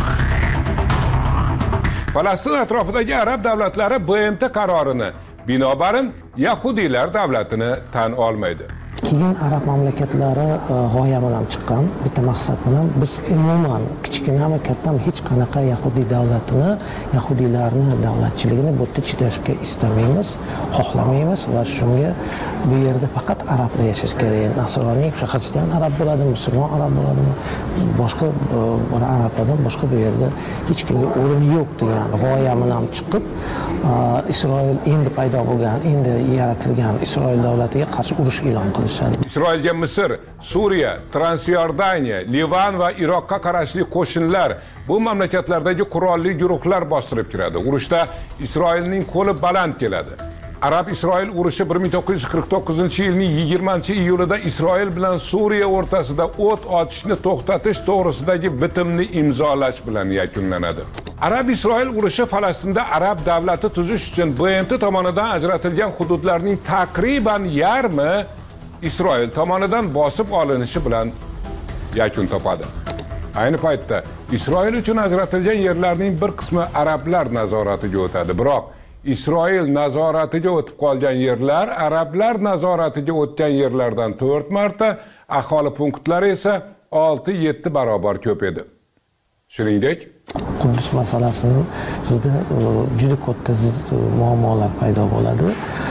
Falastin atrofidagi arab davlatlari BMT qarorini binobarin yahudiylar davlatini tan olmaydi. Keyin arab mamlakatlari g'oya bilan chiqqan, bitta maqsad bilan biz umuman kichkinami kattami hech qanaqa yahudiy davlatini, yahudiylarni davlatchiligini bu yerda chidashga istamaymiz, xohlamaymiz va shunga bu yerda faqat arablar yashash kerak. Nasroniy, xristian arab bo'ladimi, musulmon arab bo'ladimi, boshqa arablardan boshqa bu yerda hech kimga o'rin yo'q degan g'oya bilan chiqib, Isroil endi paydo bo'lgan, endi yaratilgan Isroil davlatiga qarshi urush e'lon qildi. Isroilga Misr, Suriya, Transyordaniya, Livan va Iroqqa qarashli qo'shinlar bu mamlakatlardagi qurolli guruhlar bostirib kiradi. Urushda Isroilning qo'li baland keladi. Arab-Isroil urushi 1949-yilning 20-iyulida Isroil bilan Suriya o'rtasida o't ochishni to'xtatish to'g'risidagi bitimni imzolash bilan yakunlanadi. Arab-Isroil urushi Falastinda arab davlati tuzish uchun BMT tomonidan ajratilgan hududlarning taqriban yarmi Isroil tomonidan bosib olinishi bilan yakun topadi. Ayni paytda Isroil uchun ajratilgan yerlarning bir qismi arablar nazoratiga o'tadi. Biroq Isroil nazoratiga o'tib qolgan yerlar arablar nazoratiga o'tgan yerlardan 4 marta, aholi punktlari esa 6-7 barobar ko'p edi. Shuningdek, Quddus masalasini sizda juda katta muammolar paydo bo'ladi.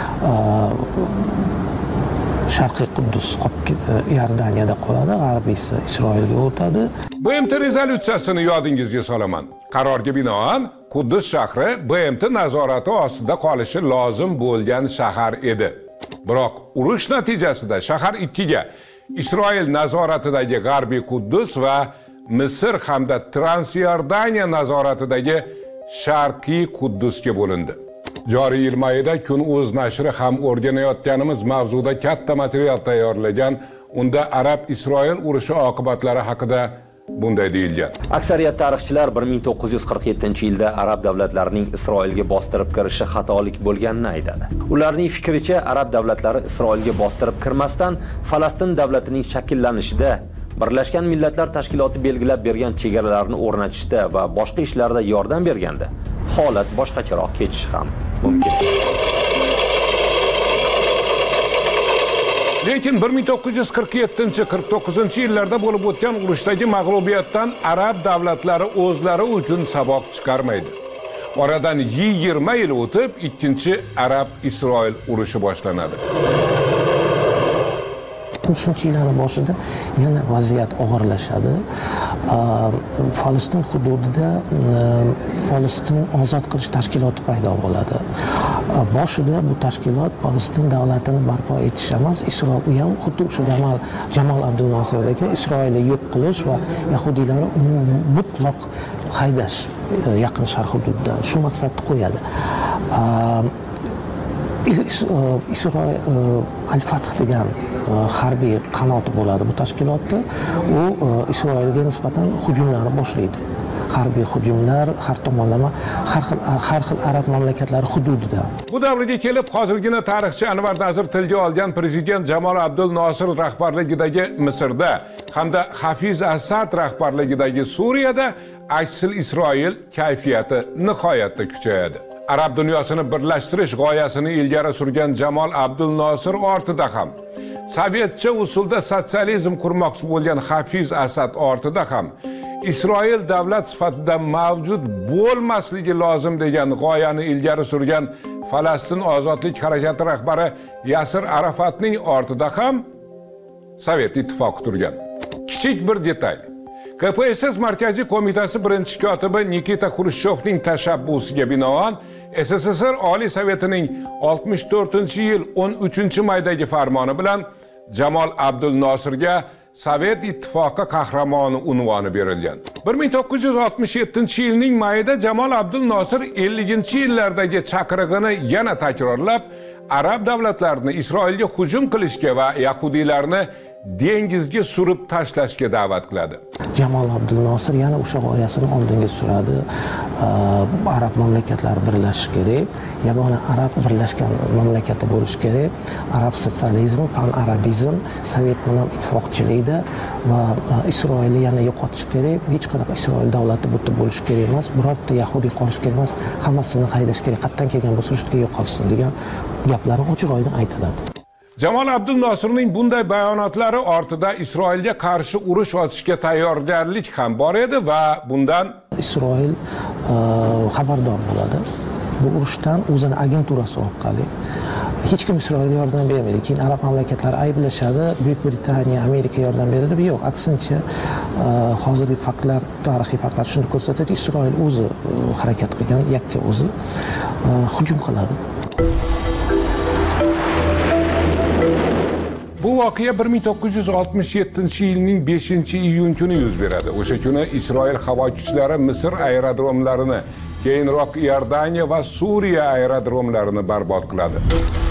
Sharqiy Quddus Iordaniyada qoladi, g'arbiy esa Isroilga o'tadi. BMT rezolyutsiyasini yodingizga solaman. Qarorga binoan Quddus shahri BMT nazorati ostida qolishi lozim bo'lgan shahar edi. Biroq urush natijasida shahar ikkiga Isroil nazoratidagi g'arbiy Quddus va Misr hamda Transyordaniya nazoratidagi Sharqiy Quddusga bo'lindi. Joriy yil mayida Kun.uz nashri ham o'rganayotganimiz mavzuda katta material tayyorlagan. Unda Arab-Isroil urushi oqibatlari haqida bunday deyilgan. Aksariyat tarixchilar 1947-yilda arab davlatlarining Isroilga bostirib kirishi xatolik bo'lganini aytadi. Ularning fikricha, arab davlatlari Isroilga bostirib kirmasdan Falastin davlatining shakllanishida, Birlashgan Millatlar Tashkiloti belgilab bergan chegaralarni o'rnatishda va boshqa ishlarda yordam berganda, holat boshqacharoq kechishi ham mumkin. Lekin 1947-49-yillarda bo'lib o'tgan urushdagi mag'lubiyatdan arab davlatlari o'zlari uchun saboq chiqarmaydi. Oradan 20 yil o'tib, ikkinchi Arab-Isroil urushi boshlanadi. 60-yillar boshida yana vaziyat og'irlashadi. Falastin hududida Falastin ozod qilish tashkiloti paydo bo'ladi. Boshida bu tashkilot Falastin davlatini barpo etish emas, Isroil u ham xuddi o'sha Jamol Abdul Nosirga Isroilni yo'q qilish va yahudiylarni mutlaq haydash yaqin sharq hududidan shu maqsadni qo'yadi. Isroil Al-Fath degan harbiy qanoti bo'ladi bu tashkilotda. U Isroilga nisbatan hujumlarni boshlaydi. Harbiy hujumlar har tomonlama har xil arab mamlakatlari hududida. Bu davrga kelib hozirgina tarixchi Anvar Nazir tilga olgan prezident Jamol Abdul Nosir rahbarligidagi Misrda hamda Hafiz Asad rahbarligidagi Suriyada aksil Isroil kayfiyati nihoyatda kuchayadi. Arab dunyosini birlashtirish g'oyasini ilgari surgan Jamol Abdul Nosir ortida ham, sovetcha usulda sotsializm qurmoqchi bo'lgan Hafiz Asad ortida ham Isroil davlat sifatida mavjud bo'lmasligi lozim degan g'oyani ilgari surgan Falastin ozodlik harakati rahbari Yasir Arafatning ortida ham Sovet ittifoqi turgan. Kichik bir detal. KPSS Markaziy qo'mitasi birinchi kotibi Nikita Xrushchyovning tashabbusiga binoan SSSR Oliy Sovetining 64-yil 13-maydagi farmoni bilan Jamol Abdul Nosirga Sovet ittifoqi qahramoni unvoni berilgan. 1967-yilning mayida Jamol Abdul Nosir 50-yillardagi chaqirig'ini yana takrorlab, arab davlatlarini Isroilga hujum qilishga va yahudiylarni dengizga surib tashlashga da'vat qiladi. Jamol Abdul Nosir yana o'sha g'oyasini oldinga suradi. Arab mamlakatlari birlashishi kerak, yagona arab birlashgan mamlakati bo'lishi kerak. Arab sotsializmi, pan-arabizm, Sovet bilan ittifoqchilikda va Isroilni yana yo'qotish kerak. Hech qanaqa Isroil davlati butun bo'lishi kerak emas, birorta yahudiy qolish kerak emas, hammasini haydash kerak. Qatdan kelgan bo'lsa, shu yerga yo'qolsin degan gaplarni ochiq-oydin aytiladi. Jamol Abdul Nosirning bunday bayonotlari ortida Isroilga qarshi urush ochishga tayyorgarlik ham bor edi va bundan Isroil xabardor bo'ladi. Bu urushdan o'zini agenturasi orqali hech kim Isroilga yordam bermaydi. Keyin arab mamlakatlari ayblashadi, Buyuk Britaniya, Amerika yordam beradi. Yo'q, aksincha hozirgi faktlar, tarixiy faktlar shuni ko'rsatadi, Isroil o'zi harakat qilgan, yakka o'zi hujum qiladi. Bu voqea 1967-yilning 5-iyun kuni yuz beradi. O'sha kuni Isroil havo kuchlari Misr aerodromlarini, keyinroq Iordaniya va Suriya aerodromlarini barbod qiladi.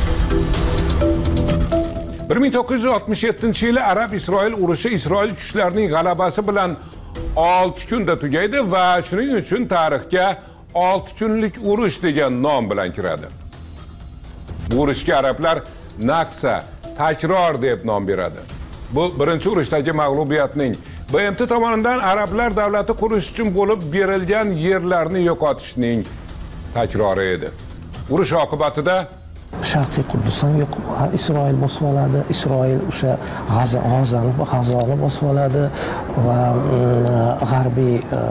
1967-yili Arab-Isroil urushi Isroil kuchlarining g'alabasi bilan 6 kunda tugaydi va shuning uchun tarixga 6 kunlik urush degan nom bilan kiradi. Bu urushga arablar Naksa, takror deb nom beradi. Bu birinchi urushdagi mag'lubiyatning BMT tomonidan arablar davlati qurish uchun bo'lib berilgan yerlarni yo'qotishning takrori edi. Urush oqibatida Sharqiy Quddus ham yo'q, Isroil bosib oladi. Isroil o'sha G'azoni bosib oladi va g'arbiy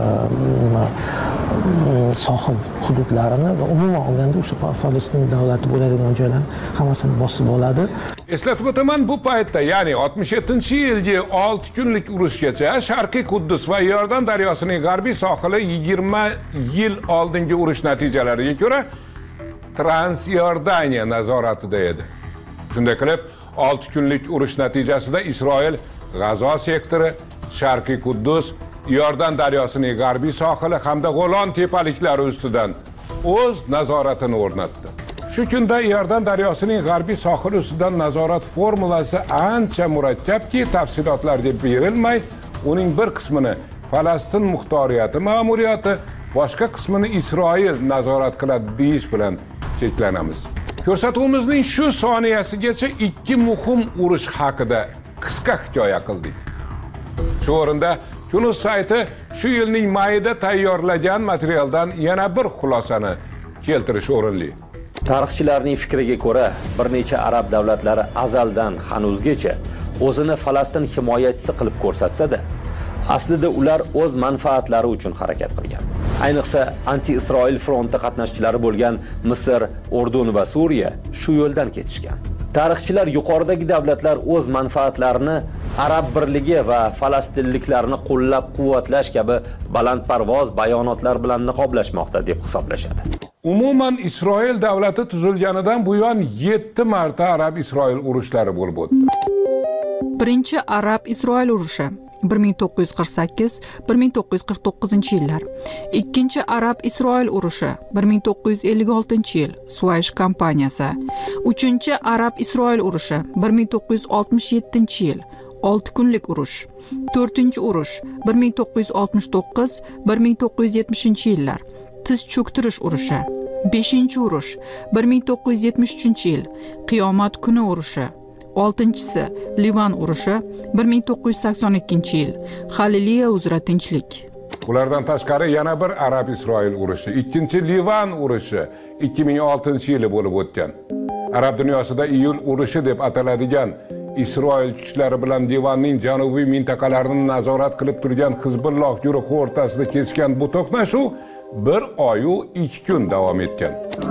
sohil hududlarini va umuman olganda o'sha Falastin davlati bo'ladigan joylarni hammasini bosib oladi. Eslatib o'taman, bu paytda, ya'ni 67-yilgi 6 kunlik urushgacha Sharqiy Quddus va Iordan daryosining g'arbiy sohili 20 yil oldingi urush natijalariga ko'ra Transiordaniya nazoratida edi. Shunday qilib, 6 kunlik urush natijasida Isroil G'azo sektori, Sharqiy Quddus, Iordan daryosining g'arbiy sohili hamda Golan tepaliklari ustidan o'z nazoratini o'rnatdi. Shu kunda Iordan daryosining g'arbiy sohili ustidan nazorat formulasi ancha murakkabki, tafsilotlarga berilmay, uning bir qismini Falastin muxtoriyati ma'muriyati, boshqa qismini Isroil nazorat qiladi deyish bilan cheklanamiz. Ko'rsatuvimizning shu soniyasigacha 2 muhim urush haqida qisqa hikoya qildik. Shu o'rinda Kunuz sayti shu yilning mayida tayyorlagan materialdan yana bir xulosani keltirish o'rinli. Tarixchilarning fikriga ko'ra, bir necha arab davlatlari azaldan hanuzgacha o'zini Falastin himoyachisi qilib ko'rsatsa-da, aslida ular o'z manfaatlari uchun harakat qilgan. Ayniqsa anti-Isroil fronti qatnashchilari bo'lgan Misr, Urdun va Suriya shu yo'ldan ketishgan. Tarixchilar yuqoridagi davlatlar o'z manfaatlarini Arab birligi va falastinliklarni qo'llab-quvvatlash kabi balandparvoz bayonotlar bilan niqoblashmoqda deb hisoblashadi. Umuman Isroil davlati tuzilganidan buyon 7 marta Arab-Isroil urushlari bo'lib o'tdi. Birinchi Arab-Isroil urushi 1948-1949 yillar. Ikkinchi Arab-Isroil urushi 1956 yil, Suaysh kampaniyasi. Uchinchi Arab-Isroil urushi 1967 yil, 6 kunlik urush. To'rtinchi urush 1969-1970 yillar, tiz cho'ktirish urushi. Beshinchi urush 1973 yil, qiyomat kuni urushi. Oltinchisi Livan urushi 1982 yil, Xaliliya uzra tinchlik. Ulardan tashqari yana bir Arab-Isroil urushi, ikkinchi Livan urushi 2006 yili bo'lib o'tgan. Arab dunyosida iyul urushi deb ataladigan Isroil kuchlari bilan Livanning janubiy mintaqalarini nazorat qilib turgan Hizbulloh guruhi o'rtasida kesgan bu to'qnashuv 1 oy u 2 kun davom etgan.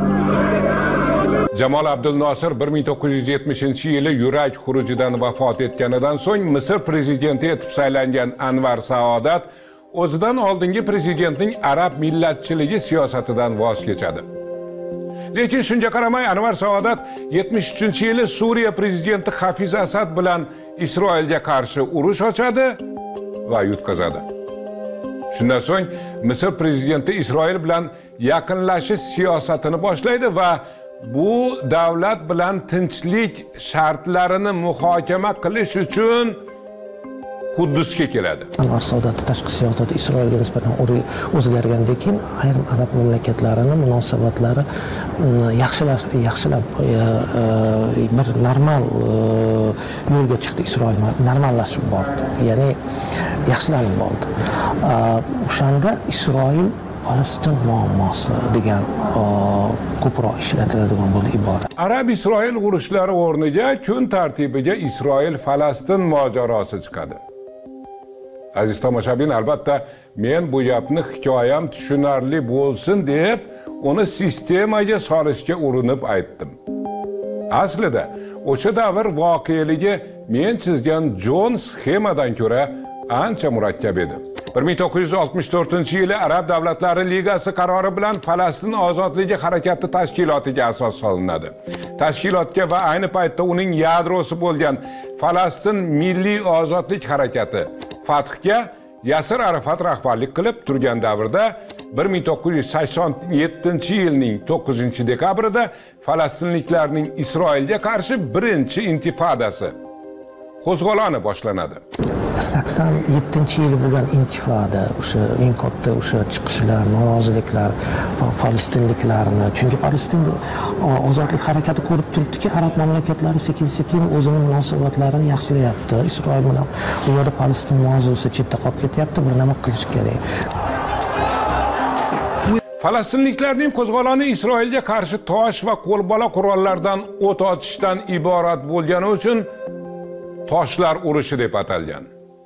Jamol Abdul Nosir 1970-yili yurak xurujidan vafot etganidan so'ng Misr prezidenti etib saylangan Anvar Saodat o'zidan oldingi prezidentning arab millatchiligi siyosatidan voz kechadi. Lekin shunga qaramay Anvar Saodat 73-yili Suriya prezidenti Hafiz Asad bilan Isroilga qarshi urush ochadi va yutqazadi. Shundan so'ng Misr prezidenti Isroil bilan yaqinlashish siyosatini boshlaydi va bu davlat bilan tinchlik shartlarini muhokama qilish uchun Quddusga keladi. Anvar Saodat tashqi siyosati Isroilga nisbatan o'zgargandan keyin ayrim arab mamlakatlarining munosabatlari yaxshilab bir normal yo'lga chiqdi. Isroil normallashib bordi. Ya'ni yaxshilanib bordi. O'shanda Isroil Falastin muammosi degan ko'proq ishlatiladigan bo'ldi iborat. Arab-Isroil urushlari o'rniga kun tartibiga Isroil-Falastin mojarosi chiqadi. Aziz tomoshabin, albatta men bu gapni hikoyam tushunarli bo'lsin deb uni sistemaga solishga urinib aytdim. Aslida o'sha davr voqealigi men chizgan Jon sxemadan ko'ra ancha murakkab edi. 1964-yili Arab davlatlari ligasi qarori bilan Falastin ozodligi harakati tashkilotiga asos solinadi. Tashkilotga va ayni paytda uning yadrosi bo'lgan Falastin milliy ozodlik harakati Fathga Yasir Arafat rahbarlik qilib turgan davrda 1987-yilning 9-dekabrida falastinliklarning Isroilga qarshi birinchi intifodasi qo'zg'oloni boshlanadi. 87-yili bo'lgan intifada, o'sha eng katta o'sha chiqishlar, noroziliklar falastinliklarni, chunki Falastin ozodlik harakati ko'rib turibdiki, arab mamlakatlari sekin-sekin o'zining munosabatlarini yaxshilayapti. Isroil bilan bu yerda Falastin mavzusi chetda qolib ketyapti, bir nima qilish kerak. Falastinliklarning qo'zg'oloni Isroilga qarshi tosh va qo'lbola qurollardan o't ochishdan iborat bo'lgani uchun Toshlar urushi deb atalgan.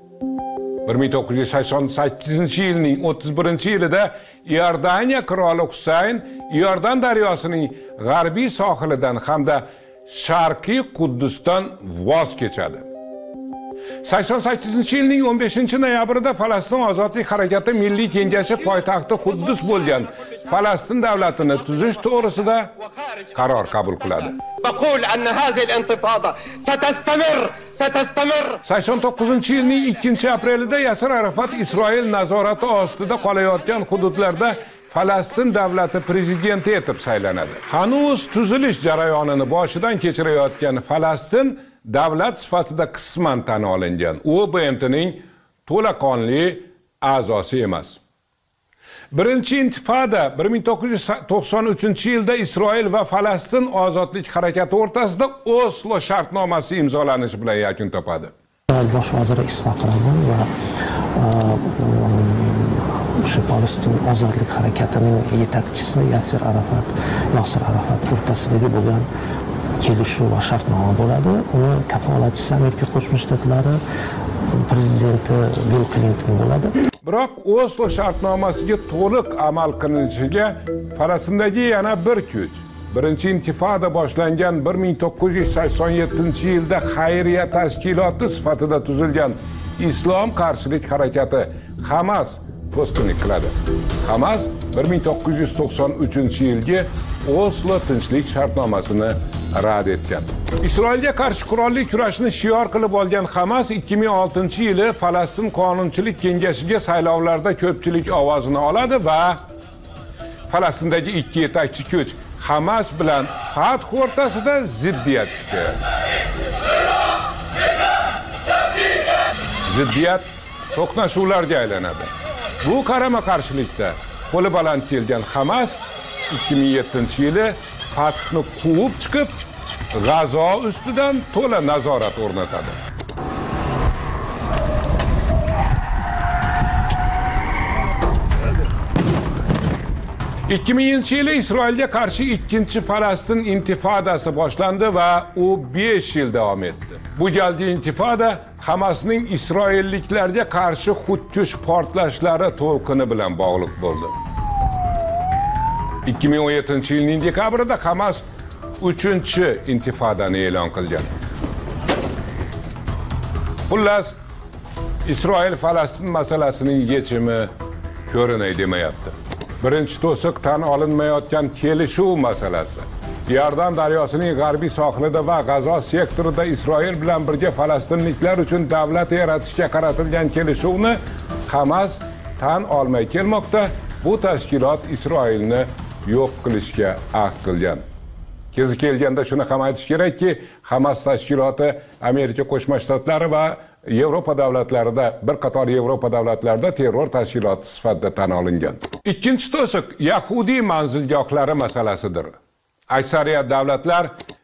1988-yilning 31-yilida Iordaniya qiroli Husayn Iordan daryosining g'arbiy sohilidan hamda sharqiy Quddusdan voz kechadi. 88-yilning 15-noyabrida Falastin ozodlik harakati Milliy kengashi poytaxti Quddus bo'lgan Falastin davlatini tuzish to'g'risida qaror qabul qiladi. بقول أن هذه الانتفاضة ستستمر 89-yilning 2-aprelida Yasir Arafat Isroil nazorati ostida qolayotgan hududlarda Falastin davlati prezidenti etib saylanadi. Hanuz tuzilish jarayonini boshidan kechirayotgan Falastin davlat sifatida qisman tan olingan. U BMTning to'laqonli a'zosi emas. Birinchi intifada 1993-yilda Isroil va Falastin ozodlik harakati o'rtasida Oslo shartnomasi imzolanishi bilan yakun topadi. Bosh vaziri Isroq Rabin va o'sha Falastin ozodlik harakatining yetakchisi Yasir Arafat o'rtasidagi bo'lgan kelishuv va shartnoma bo'ladi. Uni kafolatchisi Amerika Qo'shma Shtatlari prezidenti Bill Clinton bo'ladi. Biroq Oslo shartnomasiga to'liq amal qilinishiga Falastindagi yana bir kuch, birinchi intifada boshlangan 1987-yilda xayriya tashkiloti sifatida tuzilgan Islom qarshilik harakati Hamas to'sqinlik qiladi. Hamas 1993-yilgi Oslo tinchlik shartnomasini rad etgan. Isroilga qarshi qurolli kurashni shior qilib olgan Hamas 2006-yili Falastin qonunchilik kengashiga saylovlarda ko'pchilik ovozini oladi va Falastindagi ikki yetakchi kuch Hamas bilan Fath o'rtasida ziddiyat kuchayadi. Ziddiyat to'qnashuvlarga aylanadi. Bu qarama-qarshilikda qo'li baland kelgan Hamas 2007-yili Fathni quvib chiqib, G'azo ustidan to'la nazorat o'rnatadi. ...2000-yili Isroilga qarshi ikkinchi Falastin intifodasi boshlandi va u 5 yil davom etdi. Bu galgi intifoda Hamasning isroilliklarga qarshi xudkush portlashlari to'lqini bilan bog'liq bo'ldi. 2017-yilning dekabrida Hamas 3-intifodani e'lon qilgan. Xullas, Isroil Falastin masalasining yechimi ko'rinay demayapti. Birinchi to'siq tan olinmayotgan kelishuv masalasi. Yordan daryosining g'arbiy sohilida va G'azo sektorida Isroil bilan birga falastinliklar uchun davlat yaratishga qaratilgan kelishuvni Hamas tan olmay kelmoqda. Bu tashkilot Isroilni yo'q qilishga ahd qilgan. Kezi kelganda shuni ham aytish kerakki, Hamas tashkiloti Amerika Qo'shma Shtatlari va Yevropa davlatlarida, bir qator Yevropa davlatlarida terror tashkiloti sifatida tan olingan. Ikkinchi to'siq Yahudiy manzilgohlari masalasidir. Aksariyat davlatlar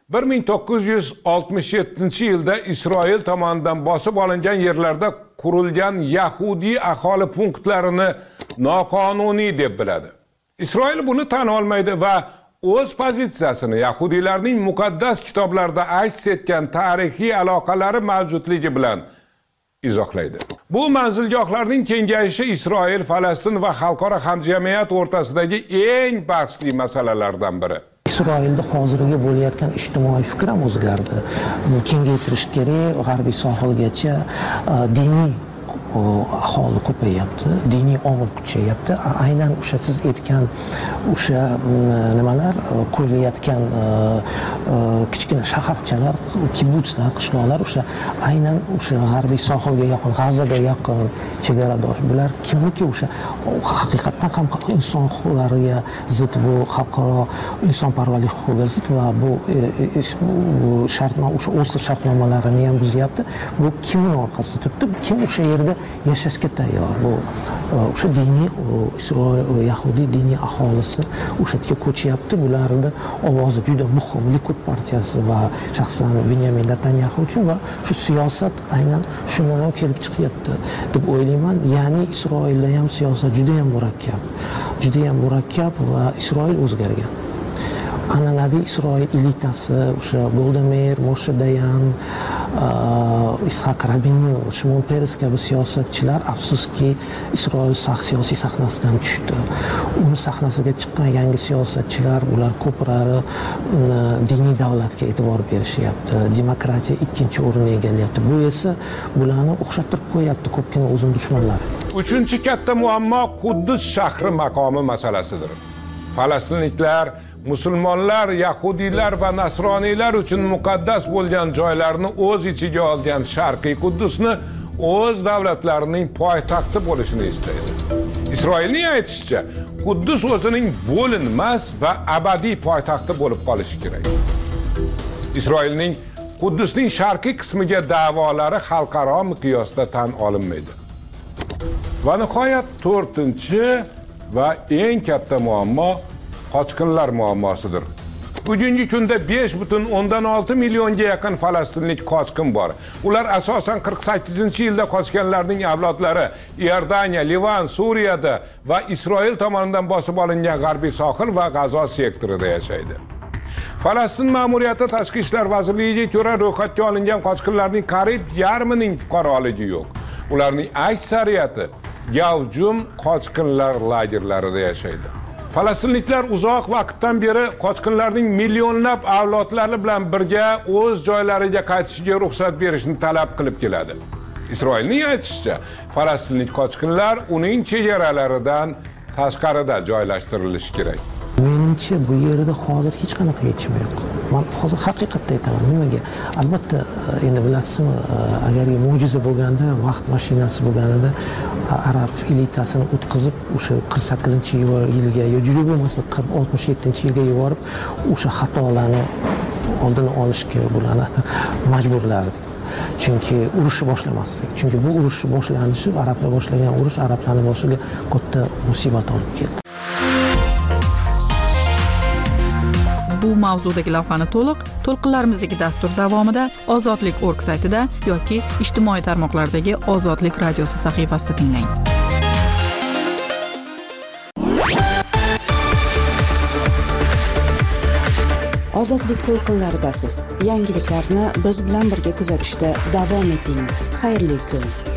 1967-yilda Isroil tomonidan bosib olingan yerlarda qurilgan Yahudiy aholi punktlarini noqonuniy deb biladi. Isroil buni tan olmaydi va o'z pozitsiyasini Yahudiylarning muqaddas kitoblarda aks etgan tarixiy aloqalari mavjudligi bilan izohlaydi. Bu manzilgohlarning kengayishi Isroil, Falastin va xalqaro hamjamiyat o'rtasidagi eng bahsli masalalardan biri. Isroilda hozirgi bo'layotgan ijtimoiy fikr ham o'zgardi. Kengaytirish kerak, g'arbiy sohilgacha diniy aholi ko'payapti, diniy omil kuchayapti. Aynan o'sha siz aytgan o'sha nimalar qurilayotgan kichkina shaharchalar, kibutslar, qishloqlar o'sha aynan o'sha g'arbiy sohilga yaqin, G'azoga yaqin chegaradosh. Bular kimniki o'sha haqiqatan ham inson huquqlariga zid, bu xalqaro insonparvarlik huquqiga zid va bu shartnoma, o'sha Oslo shartnomalarini ham buzyapti. Bu kimning orqasida turibdi? Kim o'sha yerda yashashga tayyor? Bu o'sha diniy Isroil Yahudiy diniy aholisi o'sha yerga ko'chyapti. Bularning ovozi juda muhim. Likud partiyasi va shaxsan Benyamin Netanyahu uchun va shu siyosat aynan shundan ham kelib chiqyapti deb o'ylayman. Ya'ni Isroilda ham siyosat juda ham murakkab va Isroil o'zgargan. An'anaviy Isroil elitasi, o'sha Golda Meir, Moshe Dayan, Ishaq Rabin, Shimon Peres kabi siyosatchilar afsuski Isroil siyosiy sahnasidan tushdi. Uni sahnasiga chiqqan yangi siyosatchilar, bular ko'plari diniy davlatga e'tibor berishyapti. Demokratiya ikkinchi o'rinni egallayapti. Bu esa bularni o'xshattirib qo'yapti ko'pgina o'zim dushmanlari. Uchinchi katta muammo Quddus shahri maqomi masalasidir. Falastinliklar, musulmonlar, yahudiylar va nasroniylar uchun muqaddas bo'lgan joylarni o'z ichiga olgan Sharqiy Quddusni o'z davlatlarining poytaxti bo'lishini istaydi. Isroilning aytishicha, Quddus o'zining bo'linmas va abadiy poytaxti bo'lib qolishi kerak. Isroilning Quddusning sharqiy qismiga da'volari xalqaro miqyosda tan olinmaydi. Va nihoyat 4-chi va eng katta muammo qochqinlar muammosidir. Bugungi kunda 5,6 millionga yaqin falastinlik qochqin bor. Ular asosan 48-yilda qochganlarning avlodlari Iordaniya, Livan, Suriyada va Isroil tomonidan bosib olingan g'arbiy sohil va G'azo sektorida yashaydi. Falastin ma'muriyati Tashqi ishlar vazirligiga ko'ra ro'yxatga olingan qochqinlarning qariyb yarmining fuqaroligi yo'q. Ularning aksariyati gavjum qochqinlar lagerlarida yashaydi. Falastinliklar uzoq vaqtdan beri qochqinlarning millionlab avlodlari bilan birga o'z joylariga qaytishiga ruxsat berishni talab qilib keladi. Isroilning aytishicha, falastinlik qochqinlar uning chegaralaridan tashqarida joylashtirilishi kerak. Menimcha bu yerda hozir hech qanaqa yechim yo'q. Men hozir haqiqatda aytaman, nimaga? Albatta, endi bilasizmi, agar mo'jiza bo'lganda, vaqt mashinasi bo'lganida arab elitasini o'tkazib, o'sha 48-yilga yo juda bo'lmasa 67-yilga yuborib, o'sha xatolarni oldini olishga bularni majburlardik. Chunki urushni boshlamaslik. Chunki bu urushni boshlanishi, arablar boshlagan urush arablarning boshiga katta musibat olib keldi. Bu mavzudagi lavhani to'lqinlarimizdagi dastur davomida Ozodlik.org saytida yoki ijtimoiy tarmoqlardagi Ozodlik radiosi sahifasida tinglang. Ozodlik to'lqinlaridasiz. Yangiliklarni biz bilan birga kuzatishda davom eting. Xayrli kun.